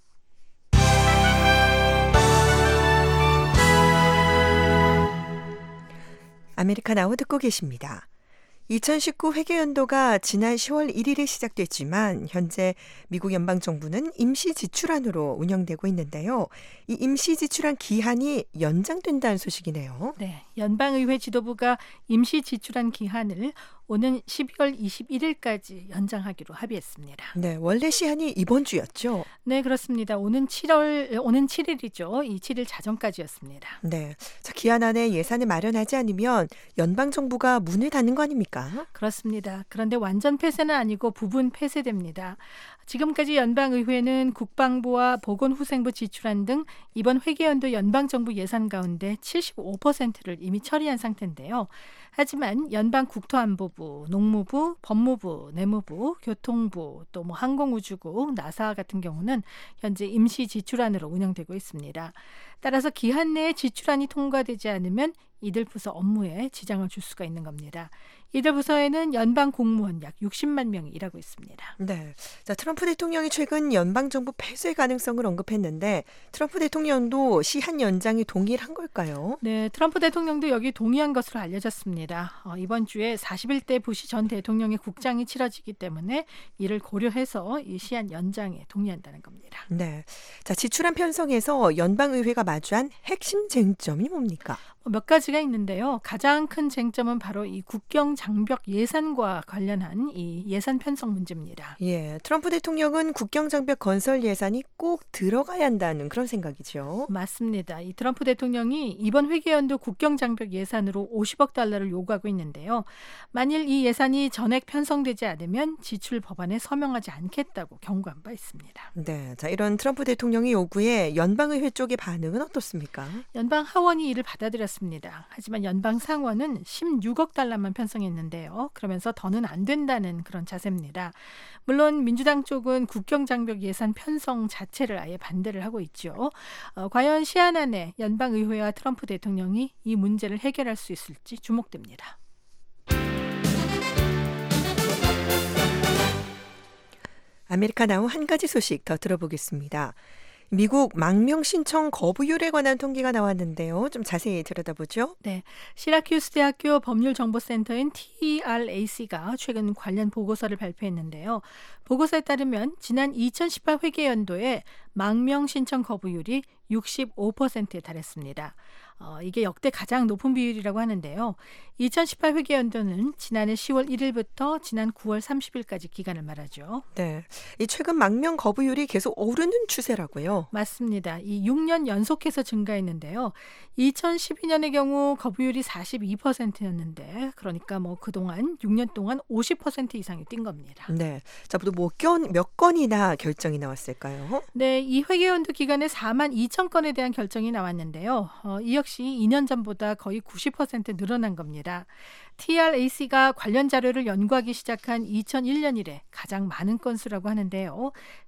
아메리카나우 듣고 계십니다. 이천십구 회계연도가 지난 시월 일일에 시작됐지만 현재 미국 연방정부는 임시지출안으로 운영되고 있는데요. 이 임시지출안 기한이 연장된다는 소식이네요. 네, 연방의회 지도부가 임시지출안 기한을 오는 십이월 이십일일까지 연장하기로 합의했습니다. 네, 원래 시한이 이번 주였죠? 네, 그렇습니다. 오는 칠월, 오는 칠일이죠. 이 칠일 자정까지였습니다. 네, 자, 기한 안에 예산을 마련하지 않으면 연방정부가 문을 닫는 거 아닙니까? 그렇습니다. 그런데 완전 폐쇄는 아니고 부분 폐쇄됩니다. 지금까지 연방의회는 국방부와 보건후생부 지출안 등 이번 회계연도 연방정부 예산 가운데 칠십오 퍼센트를 이미 처리한 상태인데요. 하지만 연방국토안보부, 농무부, 법무부, 내무부, 교통부, 또 뭐 항공우주국, 나사 같은 경우는 현재 임시 지출안으로 운영되고 있습니다. 따라서 기한 내에 지출안이 통과되지 않으면 이들 부서 업무에 지장을 줄 수가 있는 겁니다. 이들 부서에는 연방 공무원 약 육십만 명이 일하고 있습니다. 네, 자, 트럼프 대통령이 최근 연방정부 폐쇄 가능성을 언급했는데 트럼프 대통령도 시한 연장에 동의한 걸까요? 네, 트럼프 대통령도 여기 동의한 것으로 알려졌습니다. 어, 이번 주에 사십일 대 부시 전 대통령의 국장이 치러지기 때문에 이를 고려해서 이 시한 연장에 동의한다는 겁니다. 네, 자, 지출안 편성에서 연방의회가 마주한 핵심 쟁점이 뭡니까? 몇 가지가 있는데요. 가장 큰 쟁점은 바로 이 국경 장벽 예산과 관련한 이 예산 편성 문제입니다. 예, 트럼프 대통령은 국경 장벽 건설 예산이 꼭 들어가야 한다는 그런 생각이죠. 맞습니다. 이 트럼프 대통령이 이번 회계연도 국경 장벽 예산으로 오십억 달러를 요구하고 있는데요. 만일 이 예산이 전액 편성되지 않으면 지출 법안에 서명하지 않겠다고 경고한 바 있습니다. 네, 자, 이런 트럼프 대통령의 요구에 연방의회 쪽의 반응은 어떻습니까? 연방 하원이 이를 받아들였습니다. 하지만 연방 상원은 십육억 달러만 편성했는데요. 그러면서 더는 안 된다는 그런 자세입니다. 물론 민주당 쪽은 국경 장벽 예산 편성 자체를 아예 반대를 하고 있죠. 어, 과연 시한 안에 연방의회와 트럼프 대통령이 이 문제를 해결할 수 있을지 주목됩니다. 아메리카나우 한 가지 소식 더 들어보겠습니다. 미국 망명 신청 거부율에 관한 통계가 나왔는데요. 좀 자세히 들여다보죠. 네, 시라큐스 대학교 법률정보센터인 티알에이씨가 최근 관련 보고서를 발표했는데요. 보고서에 따르면 지난 이천십팔 회계연도에 망명 신청 거부율이 육십오 퍼센트에 달했습니다. 어, 이게 역대 가장 높은 비율이라고 하는데요. 이천십팔 회계연도는 지난해 시월 일일부터 지난 구월 삼십일까지 기간을 말하죠. 네, 이 최근 망명 거부율이 계속 오르는 추세라고요. 맞습니다. 이 육 년 연속해서 증가했는데요. 이천십이 년의 경우 거부율이 사십이 퍼센트였는데 그러니까 뭐 그동안 육 년 동안 오십 퍼센트 이상이 뛴 겁니다. 네, 자, 몇 건, 몇 건이나 결정이 나왔을까요? 네, 이 회계연도 기간에 사만 이천 건에 대한 결정이 나왔는데요. 어, 이 역시 이 년 전보다 거의 구십 퍼센트 늘어난 겁니다. 티알에이씨가 관련 자료를 연구하기 시작한 이천일 년 이래 가장 많은 건수라고 하는데요.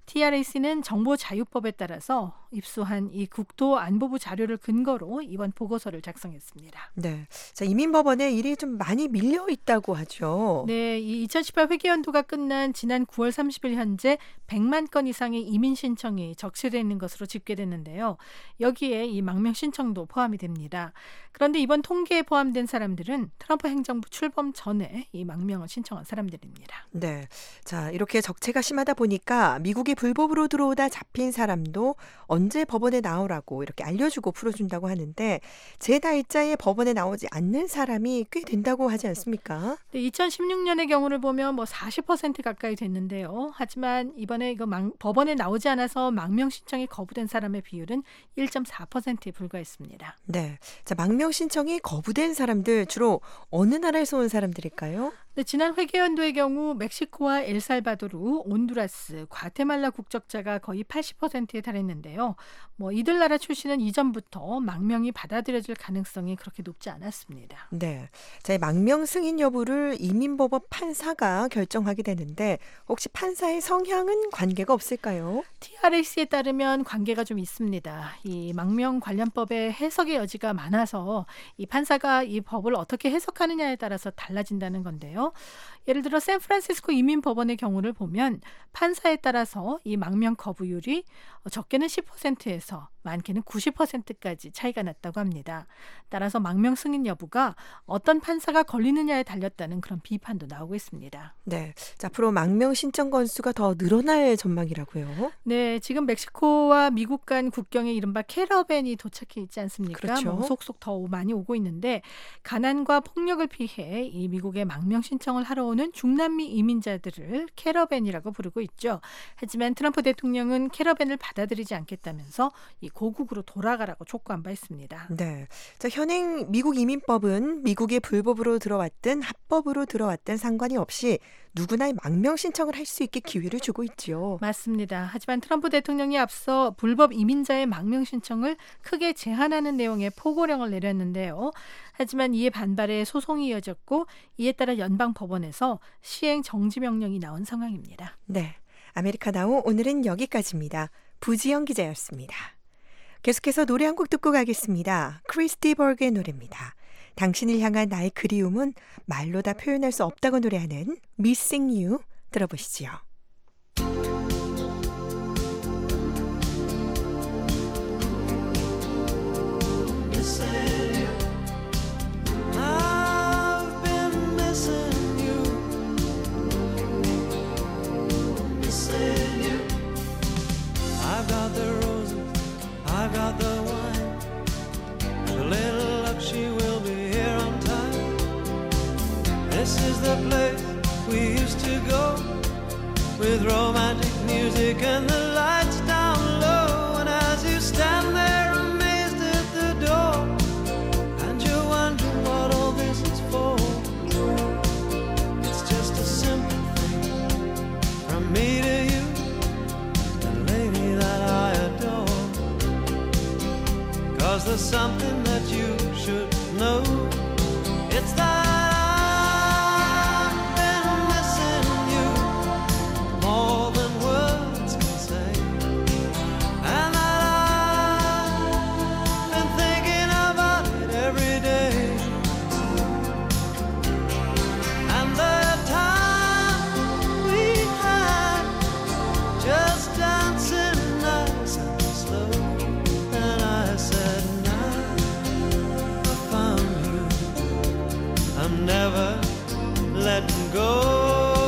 티알에이씨는 정보자유법에 따라서 입수한 이 국토안보부 자료를 근거로 이번 보고서를 작성했습니다. 네, 자, 이민법원에 일이 좀 많이 밀려 있다고 하죠. 네, 이 이천십팔 회계연도가 끝난 지난 구월 삼십일 현재 백만 건 이상의 이민 신청이 적시되어 있는 것으로 집계됐는데요. 여기에 이 망명 신청도 포함이 됩니다. 그런데 이번 통계에 포함된 사람들은 트럼프 행정부 출범 전에 이 망명을 신청한 사람들입니다. 네, 자, 이렇게 적체가 심하다 보니까 미국에 불법으로 들어오다 잡힌 사람도 언제 법원에 나오라고 이렇게 알려주고 풀어준다고 하는데 제 나이자에 법원에 나오지 않는 사람이 꽤 된다고 하지 않습니까? 네, 이천십육 년의 경우를 보면 뭐 사십 퍼센트 가까이 됐는데요. 하지만 이번에 이거 망, 법원에 나오지 않아서 망명 신청이 거부된 사람의 비율은 일 점 사 퍼센트에 불과했습니다. 네, 자, 망명 신청이 거부된 사람들 주로 어느 나라에서 온 사람들일까요? 네, 지난 회계연도의 경우 멕시코와 엘살바도르, 온두라스, 과테말라 국적자가 거의 팔십 퍼센트에 달했는데요. 뭐 이들 나라 출신은 이전부터 망명이 받아들여질 가능성이 그렇게 높지 않았습니다. 네, 자, 이 망명 승인 여부를 이민법원 판사가 결정하게 되는데 혹시 판사의 성향은 관계가 없을까요? 티알에이씨에 따르면 관계가 좀 있습니다. 이 망명 관련법의 해석의 여지가 많아서 이 판사가 이 법을 어떻게 해석하느냐에 따라서 달라진다는 건데요. 예를 들어 샌프란시스코 이민법원의 경우를 보면 판사에 따라서 이 망명 거부율이 적게는 십 퍼센트에서 많게는 구십 퍼센트까지 차이가 났다고 합니다. 따라서 망명 승인 여부가 어떤 판사가 걸리느냐에 달렸다는 그런 비판도 나오고 있습니다. 네, 자, 앞으로 망명 신청 건수가 더 늘어날 전망이라고요? 네, 지금 멕시코와 미국 간 국경에 이른바 캐러밴이 도착해 있지 않습니까? 그렇죠. 뭐 속속 더 많이 오고 있는데 가난과 폭력을 피해 이 미국에 망명 신청을 하러 오는 중남미 이민자들을 캐러밴이라고 부르고 있죠. 하지만 트럼프 대통령은 캐러밴을 받아들이지 않겠다면서 이 고국으로 돌아가라고 촉구한 바 있습니다. 네, 자, 현행 미국 이민법은 미국에 불법으로 들어왔든 합법으로 들어왔든 상관이 없이 누구나 망명 신청을 할 수 있게 기회를 주고 있지요. 맞습니다. 하지만 트럼프 대통령이 앞서 불법 이민자의 망명 신청을 크게 제한하는 내용의 포고령을 내렸는데요. 하지만 이에 반발해 소송이 이어졌고 이에 따라 연방 법원에서 시행 정지 명령이 나온 상황입니다. 네, 아메리카나우 오늘은 여기까지입니다. 부지영 기자였습니다. 계속해서 노래 한 곡 듣고 가겠습니다. 크리스티 버그의 노래입니다. 당신을 향한 나의 그리움은 말로 다 표현할 수 없다고 노래하는 Missing You 들어보시지요. I've been missing you, missing you. I've got the roses, I've got the wine, the little luck she will be here on time. This is the place we used to go, with romantic music and the lights down low. And as you stand there amazed at the door, and you're wondering what all this is for, it's just a simple thing from me to you, the lady that I adore. 'Cause there's something that you should know, it's that I've been missing you more than words can say, and that I've been thinking about it every day. And the time we had just dancing nice and slow, and I said now I found you, I'm never letting go.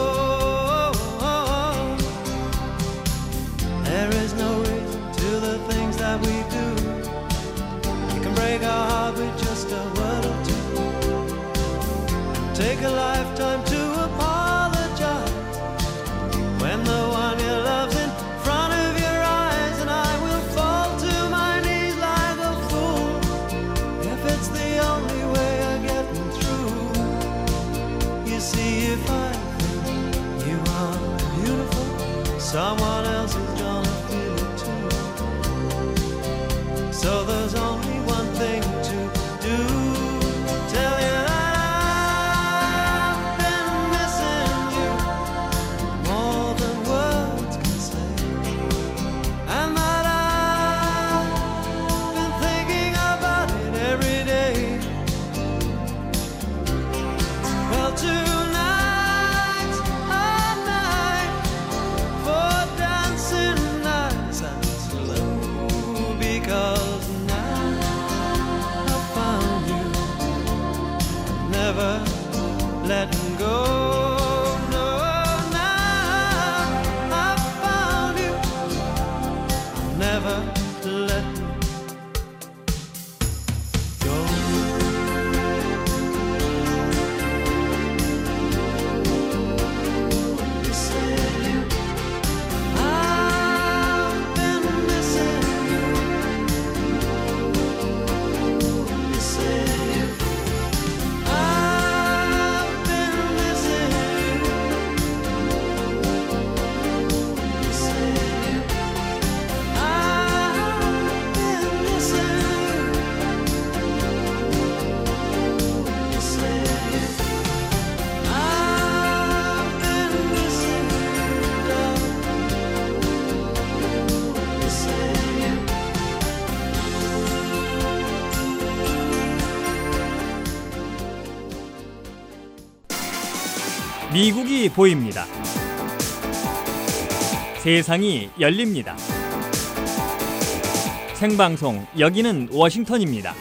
There is no reason to the things that we do. We can break our heart with just a word or two. Take a lifetime to apologize when the one you love's in front of your eyes, and I will fall to my knees like a fool if it's the only way of getting through. You see, if I think you are beautiful, someone else is gonna feel it too. So there's only one thing to do, tell you that I've been missing you more than words can say, letting go. No, now I found you. I'll never let go. Missing you. I've been missing you. Missing you. I've been missing you. Missing you. I've been missing you. Missing you. I've been missing you, love. Missing you. 미국이 보입니다. 세상이 열립니다. 생방송 여기는 워싱턴입니다.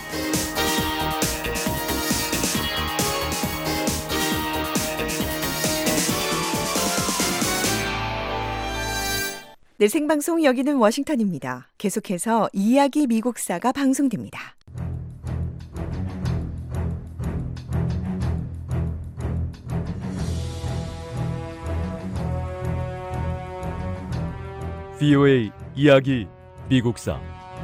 네, 생방송 여기는 워싱턴입니다. 계속해서 이야기 미국사가 방송됩니다. 브이오에이 이야기 미국사.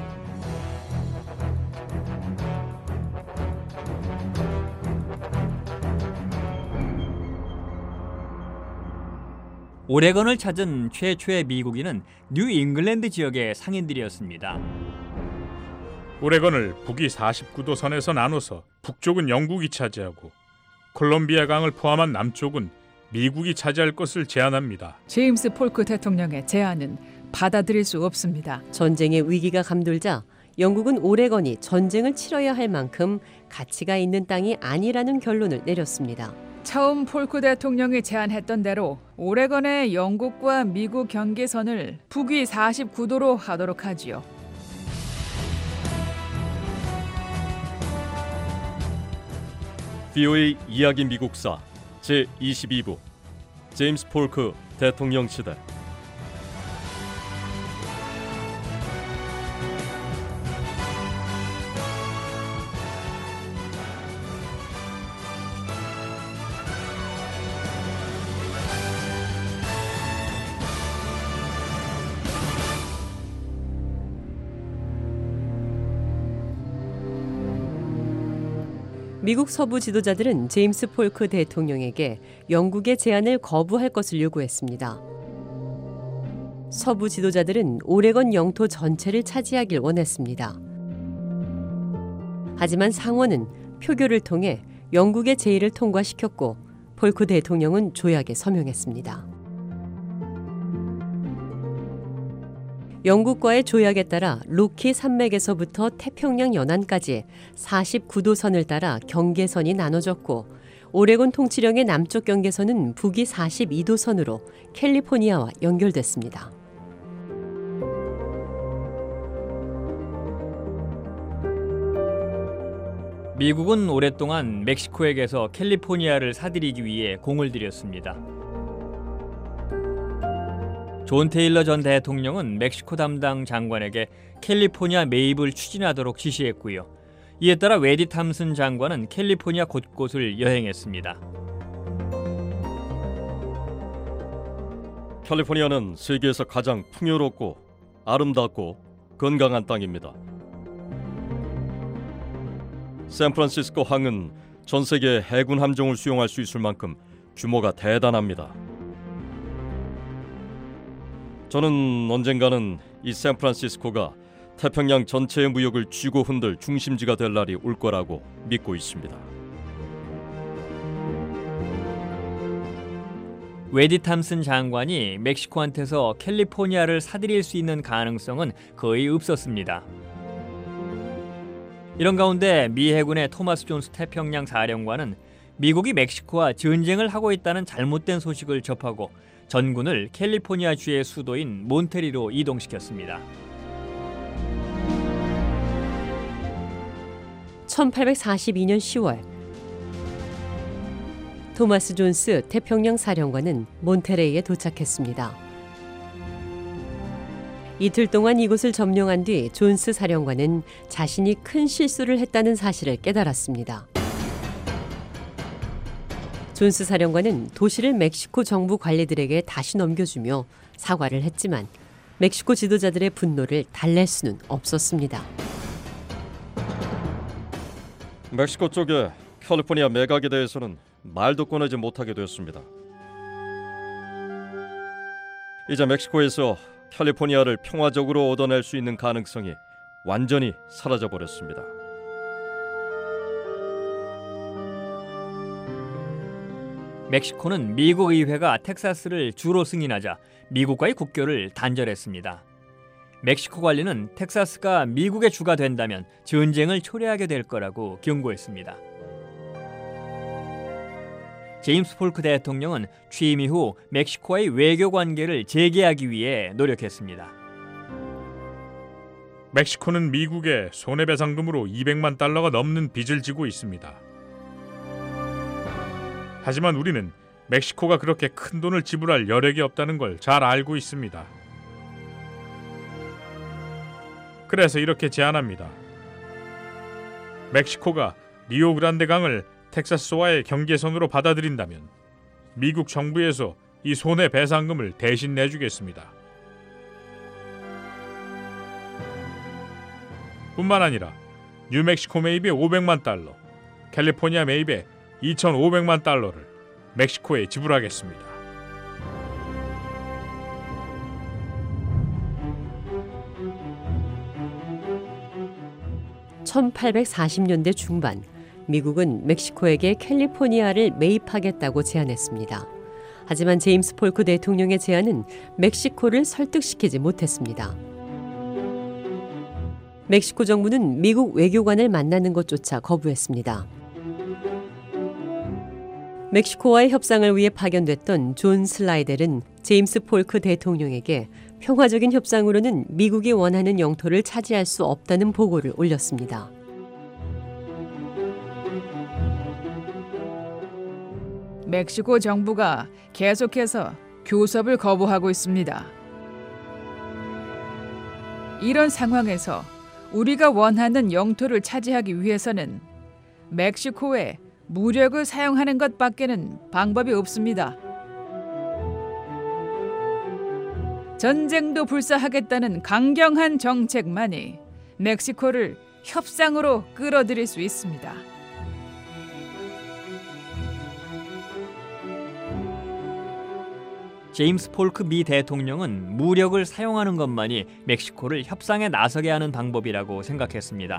오레건을 찾은 최초의 미국인은 뉴 잉글랜드 지역의 상인들이었습니다. 오레건을 북위 사십구 도 선에서 나눠서 북쪽은 영국이 차지하고 콜롬비아 강을 포함한 남쪽은 미국이 차지할 것을 제안합니다. 제임스 폴크 대통령의 제안은 받아들일 수 없습니다. 전쟁의 위기가 감돌자 영국은 오레건이 전쟁을 치러야 할 만큼 가치가 있는 땅이 아니라는 결론을 내렸습니다. 처음 폴크 대통령이 제안했던 대로 오레건의 영국과 미국 경계선을 북위 사십구 도로 하도록 하지요. 브이오에이 이야기 미국사 제이십이 부 제임스 폴크 대통령 시대. 미국 서부 지도자들은 제임스 폴크 대통령에게 영국의 제안을 거부할 것을 요구했습니다. 서부 지도자들은 오레건 영토 전체를 차지하길 원했습니다. 하지만 상원은 표결을 통해 영국의 제의를 통과시켰고 폴크 대통령은 조약에 서명했습니다. 영국과의 조약에 따라 로키 산맥에서부터 태평양 연안까지 사십구 도 선을 따라 경계선이 나눠졌고 오레곤 통치령의 남쪽 경계선은 북위 사십이 도 선으로 캘리포니아와 연결됐습니다. 미국은 오랫동안 멕시코에게서 캘리포니아를 사들이기 위해 공을 들였습니다. 존 테일러 전 대통령은 멕시코 담당 장관에게 캘리포니아 매입을 추진하도록 지시했고요. 이에 따라 웨디 탐슨 장관은 캘리포니아 곳곳을 여행했습니다. 캘리포니아는 세계에서 가장 풍요롭고 아름답고 건강한 땅입니다. 샌프란시스코 항은 전 세계 해군 함정을 수용할 수 있을 만큼 규모가 대단합니다. 저는 언젠가는 이 샌프란시스코가 태평양 전체의 무역을 쥐고 흔들 중심지가 될 날이 올 거라고 믿고 있습니다. 웨디 탐슨 장관이 멕시코한테서 캘리포니아를 사들일 수 있는 가능성은 거의 없었습니다. 이런 가운데 미 해군의 토마스 존스 태평양 사령관은 미국이 멕시코와 전쟁을 하고 있다는 잘못된 소식을 접하고 전군을 캘리포니아주의 수도인 몬테리로 이동시켰습니다. 천팔백사십이 년 시월 토마스 존스 태평양 사령관은 몬테레이에 도착했습니다. 이틀 동안 이곳을 점령한 뒤 존스 사령관은 자신이 큰 실수를 했다는 사실을 깨달았습니다. 존스 사령관은 도시를 멕시코 정부 관리들에게 다시 넘겨주며 사과를 했지만 멕시코 지도자들의 분노를 달랠 수는 없었습니다. 멕시코 쪽의 캘리포니아 매각에 대해서는 말도 꺼내지 못하게 되었습니다. 이제 멕시코에서 캘리포니아를 평화적으로 얻어낼 수 있는 가능성이 완전히 사라져버렸습니다. 멕시코는 미국 의회가 텍사스를 주로 승인하자 미국과의 국교를 단절했습니다. 멕시코 관리는 텍사스가 미국의 주가 된다면 전쟁을 초래하게 될 거라고 경고했습니다. 제임스 폴크 대통령은 취임 이후 멕시코와의 외교 관계를 재개하기 위해 노력했습니다. 멕시코는 미국에 손해배상금으로 이백만 달러가 넘는 빚을 지고 있습니다. 하지만 우리는 멕시코가 그렇게 큰 돈을 지불할 여력이 없다는 걸 잘 알고 있습니다. 그래서 이렇게 제안합니다. 멕시코가 리오그란데 강을 텍사스와의 경계선으로 받아들인다면 미국 정부에서 이 손해배상금을 대신 내주겠습니다. 뿐만 아니라 뉴멕시코 매입에 오백만 달러, 캘리포니아 매입에 이천오백만 달러를 멕시코에 지불하겠습니다. 천팔백사십 년대 중반 미국은 멕시코에게 캘리포니아를 매입하겠다고 제안했습니다. 하지만 제임스 폴크 대통령의 제안은 멕시코를 설득시키지 못했습니다. 멕시코 정부는 미국 외교관을 만나는 것조차 거부했습니다. 멕시코와의 협상을 위해 파견됐던 존 슬라이델은 제임스 폴크 대통령에게 평화적인 협상으로는 미국이 원하는 영토를 차지할 수 없다는 보고를 올렸습니다. 멕시코 정부가 계속해서 교섭을 거부하고 있습니다. 이런 상황에서 우리가 원하는 영토를 차지하기 위해서는 멕시코에 무력을 사용하는 것밖에는 방법이 없습니다. 전쟁도 불사하겠다는 강경한 정책만이 멕시코를 협상으로 끌어들일 수 있습니다. 제임스 폴크 미 대통령은 무력을 사용하는 것만이 멕시코를 협상에 나서게 하는 방법이라고 생각했습니다.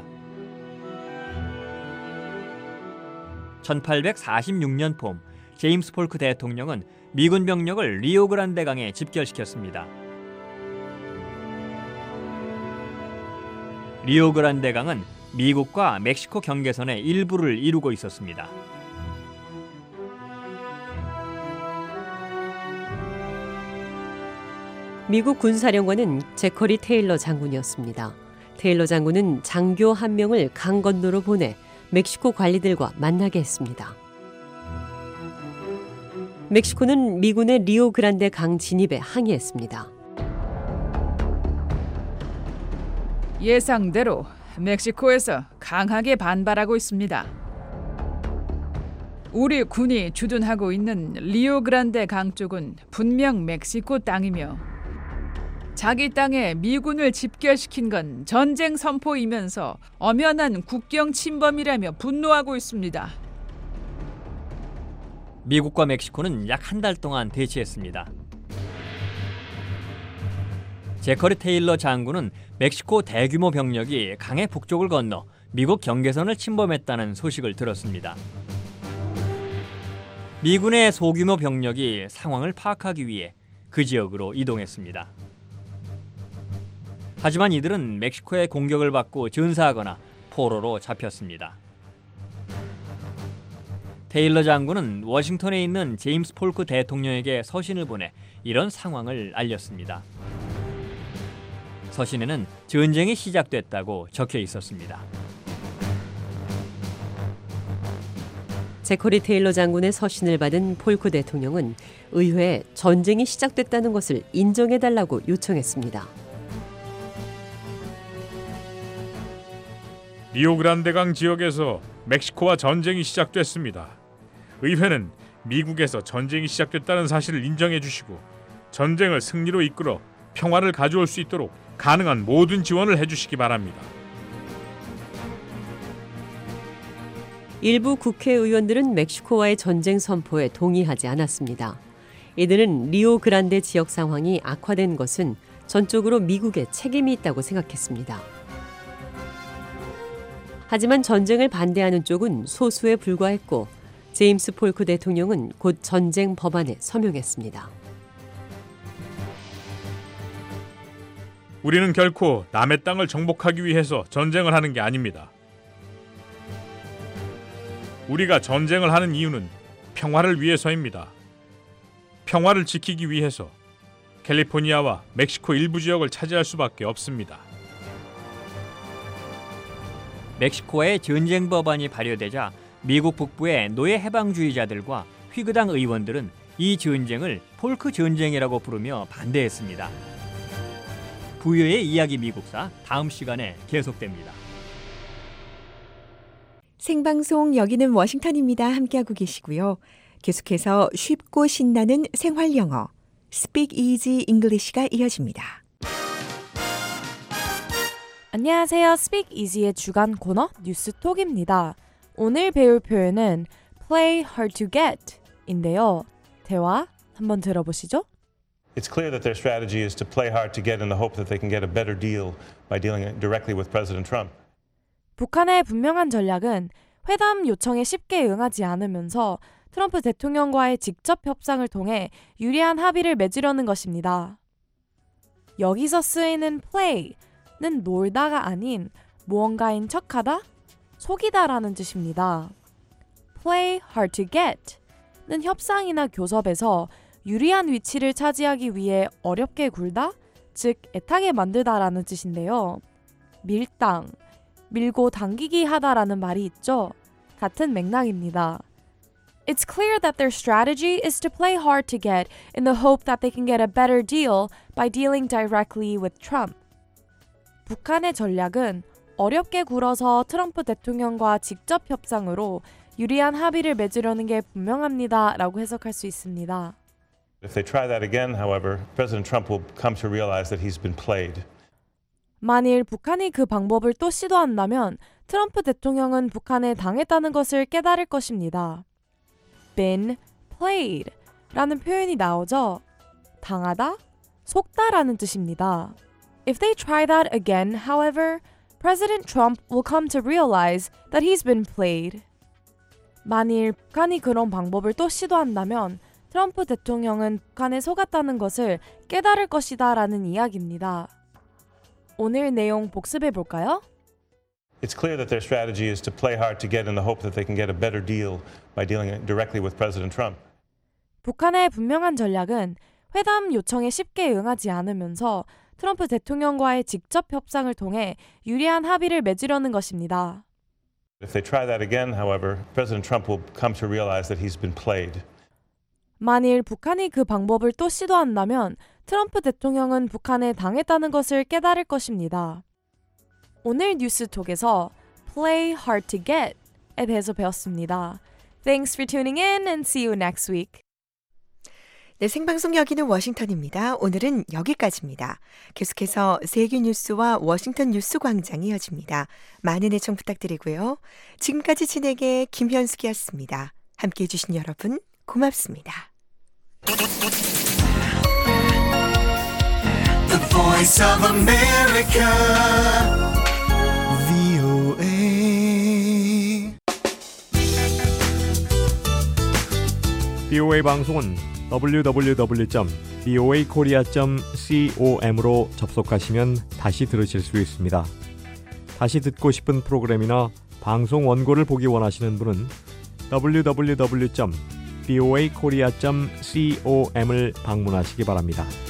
천팔백사십육 년 봄 제임스 폴크 대통령은 미군 병력을 리오그란데 강에 집결시켰습니다. 리오그란데 강은 미국과 멕시코 경계선의 일부를 이루고 있었습니다. 미국 군사령관은 제커리 테일러 장군이었습니다. 테일러 장군은 장교 한 명을 강 건너로 보내 멕시코 관리들과 만나게 했습니다. 멕시코는 미군의 리오그란데 강 진입에 항의했습니다. 예상대로 멕시코에서 강하게 반발하고 있습니다. 우리 군이 주둔하고 있는 리오그란데 강 쪽은 분명 멕시코 땅이며 자기 땅에 미군을 집결시킨 건 전쟁 선포이면서 엄연한 국경 침범이라며 분노하고 있습니다. 미국과 멕시코는 약 한 달 동안 대치했습니다. 제커리 테일러 장군은 멕시코 대규모 병력이 강의 북쪽을 건너 미국 경계선을 침범했다는 소식을 들었습니다. 미군의 소규모 병력이 상황을 파악하기 위해 그 지역으로 이동했습니다. 하지만 이들은 멕시코의 공격을 받고 전사하거나 포로로 잡혔습니다. 테일러 장군은 워싱턴에 있는 제임스 폴크 대통령에게 서신을 보내 이런 상황을 알렸습니다. 서신에는 전쟁이 시작됐다고 적혀 있었습니다. 제커리 테일러 장군의 서신을 받은 폴크 대통령은 의회에 전쟁이 시작됐다는 것을 인정해달라고 요청했습니다. 리오그란데강 지역에서 멕시코와 전쟁이 시작됐습니다. 의회는 미국에서 전쟁이 시작됐다는 사실을 인정해 주시고 전쟁을 승리로 이끌어 평화를 가져올 수 있도록 가능한 모든 지원을 해주시기 바랍니다. 일부 국회의원들은 멕시코와의 전쟁 선포에 동의하지 않았습니다. 이들은 리오그란데 지역 상황이 악화된 것은 전적으로 미국의 책임이 있다고 생각했습니다. 하지만 전쟁을 반대하는 쪽은 소수에 불과했고 제임스 폴크 대통령은 곧 전쟁 법안에 서명했습니다. 우리는 결코 남의 땅을 정복하기 위해서 전쟁을 하는 게 아닙니다. 우리가 전쟁을 하는 이유는 평화를 위해서입니다. 평화를 지키기 위해서 캘리포니아와 멕시코 일부 지역을 차지할 수밖에 없습니다. 멕시코의 전쟁 법안이 발효되자 미국 북부의 노예 해방주의자들과 휘그당 의원들은 이 전쟁을 폴크 전쟁이라고 부르며 반대했습니다. 부유의 이야기 미국사 다음 시간에 계속됩니다. 생방송 여기는 워싱턴입니다. 함께하고 계시고요. 계속해서 쉽고 신나는 생활영어 Speak Easy English가 이어집니다. 안녕하세요. Speak Easy의 주간 코너 뉴스톡입니다. 오늘 배울 표현은 play hard to get 인데요. 대화 한번 들어보시죠. It's clear that their strategy is to play hard to get in the hope that they can get a better deal by dealing directly with President Trump. 북한의 분명한 전략은 회담 요청에 쉽게 응하지 않으면서 트럼프 대통령과의 직접 협상을 통해 유리한 합의를 맺으려는 것입니다. 여기서 쓰이는 play는 놀다가 아닌 무언가인 척하다, 속이다라는 뜻입니다. play hard to get는 협상이나 교섭에서 유리한 위치를 차지하기 위해 어렵게 굴다, 즉 애타게 만들다라는 뜻인데요. 밀당, 밀고 당기기 하다라는 말이 있죠. 같은 맥락입니다. It's clear that their strategy is to play hard to get in the hope that they can get a better deal by dealing directly with Trump. 북한의 전략은 어렵게 굴어서 트럼프 대통령과 직접 협상으로 유리한 합의를 맺으려는 게 분명합니다. 라고 해석할 수 있습니다. If they try that again, however, President Trump will come to realize that he's been played. 만일 북한이 그 방법을 또 시도한다면 트럼프 대통령은 북한에 당했다는 것을 깨달을 것입니다. been played 라는 표현이 나오죠. 당하다, 속다라는 뜻입니다. If they try that again, however, President Trump will come to realize that he's been played. 만일 북한이 그런 방법을 또 시도한다면 트럼프 대통령은 북한에 속았다는 것을 깨달을 것이다 라는 이야기입니다. 오늘 내용 복습해 볼까요? It's clear that their strategy is to play hard to get in the hope that they can get a better deal by dealing directly with President Trump. 북한의 분명한 전략은 회담 요청에 쉽게 응하지 않으면서 트럼프 대통령과의 직접 협상을 통해 유리한 합의를 맺으려는 것입니다. If they try that again, however, President Trump will come to realize that he's been played. 만일 북한이 그 방법을 또 시도한다면 트럼프 대통령은 북한에 당했다는 것을 깨달을 것입니다. 오늘 뉴스톡에서 play hard to get에 대해서 배웠습니다. Thanks for tuning in and see you next week. 네, 생방송 여기는 워싱턴입니다. 오늘은 여기까지입니다. 계속해서 세계 뉴스와 워싱턴 뉴스 광장이 이어집니다. 많은 애청 부탁드리고요. 지금까지 진행의 김현숙이었습니다. 함께해 주신 여러분 고맙습니다. The Voice of America, 브이오에이. 브이오에이 방송은 더블유 더블유 더블유 점 브이오에이 코리아 점 com으로 접속하시면 다시 들으실 수 있습니다. 다시 듣고 싶은 프로그램이나 방송 원고를 보기 원하시는 분은 더블유 더블유 더블유 점 브이오에이 코리아 점 com을 방문하시기 바랍니다.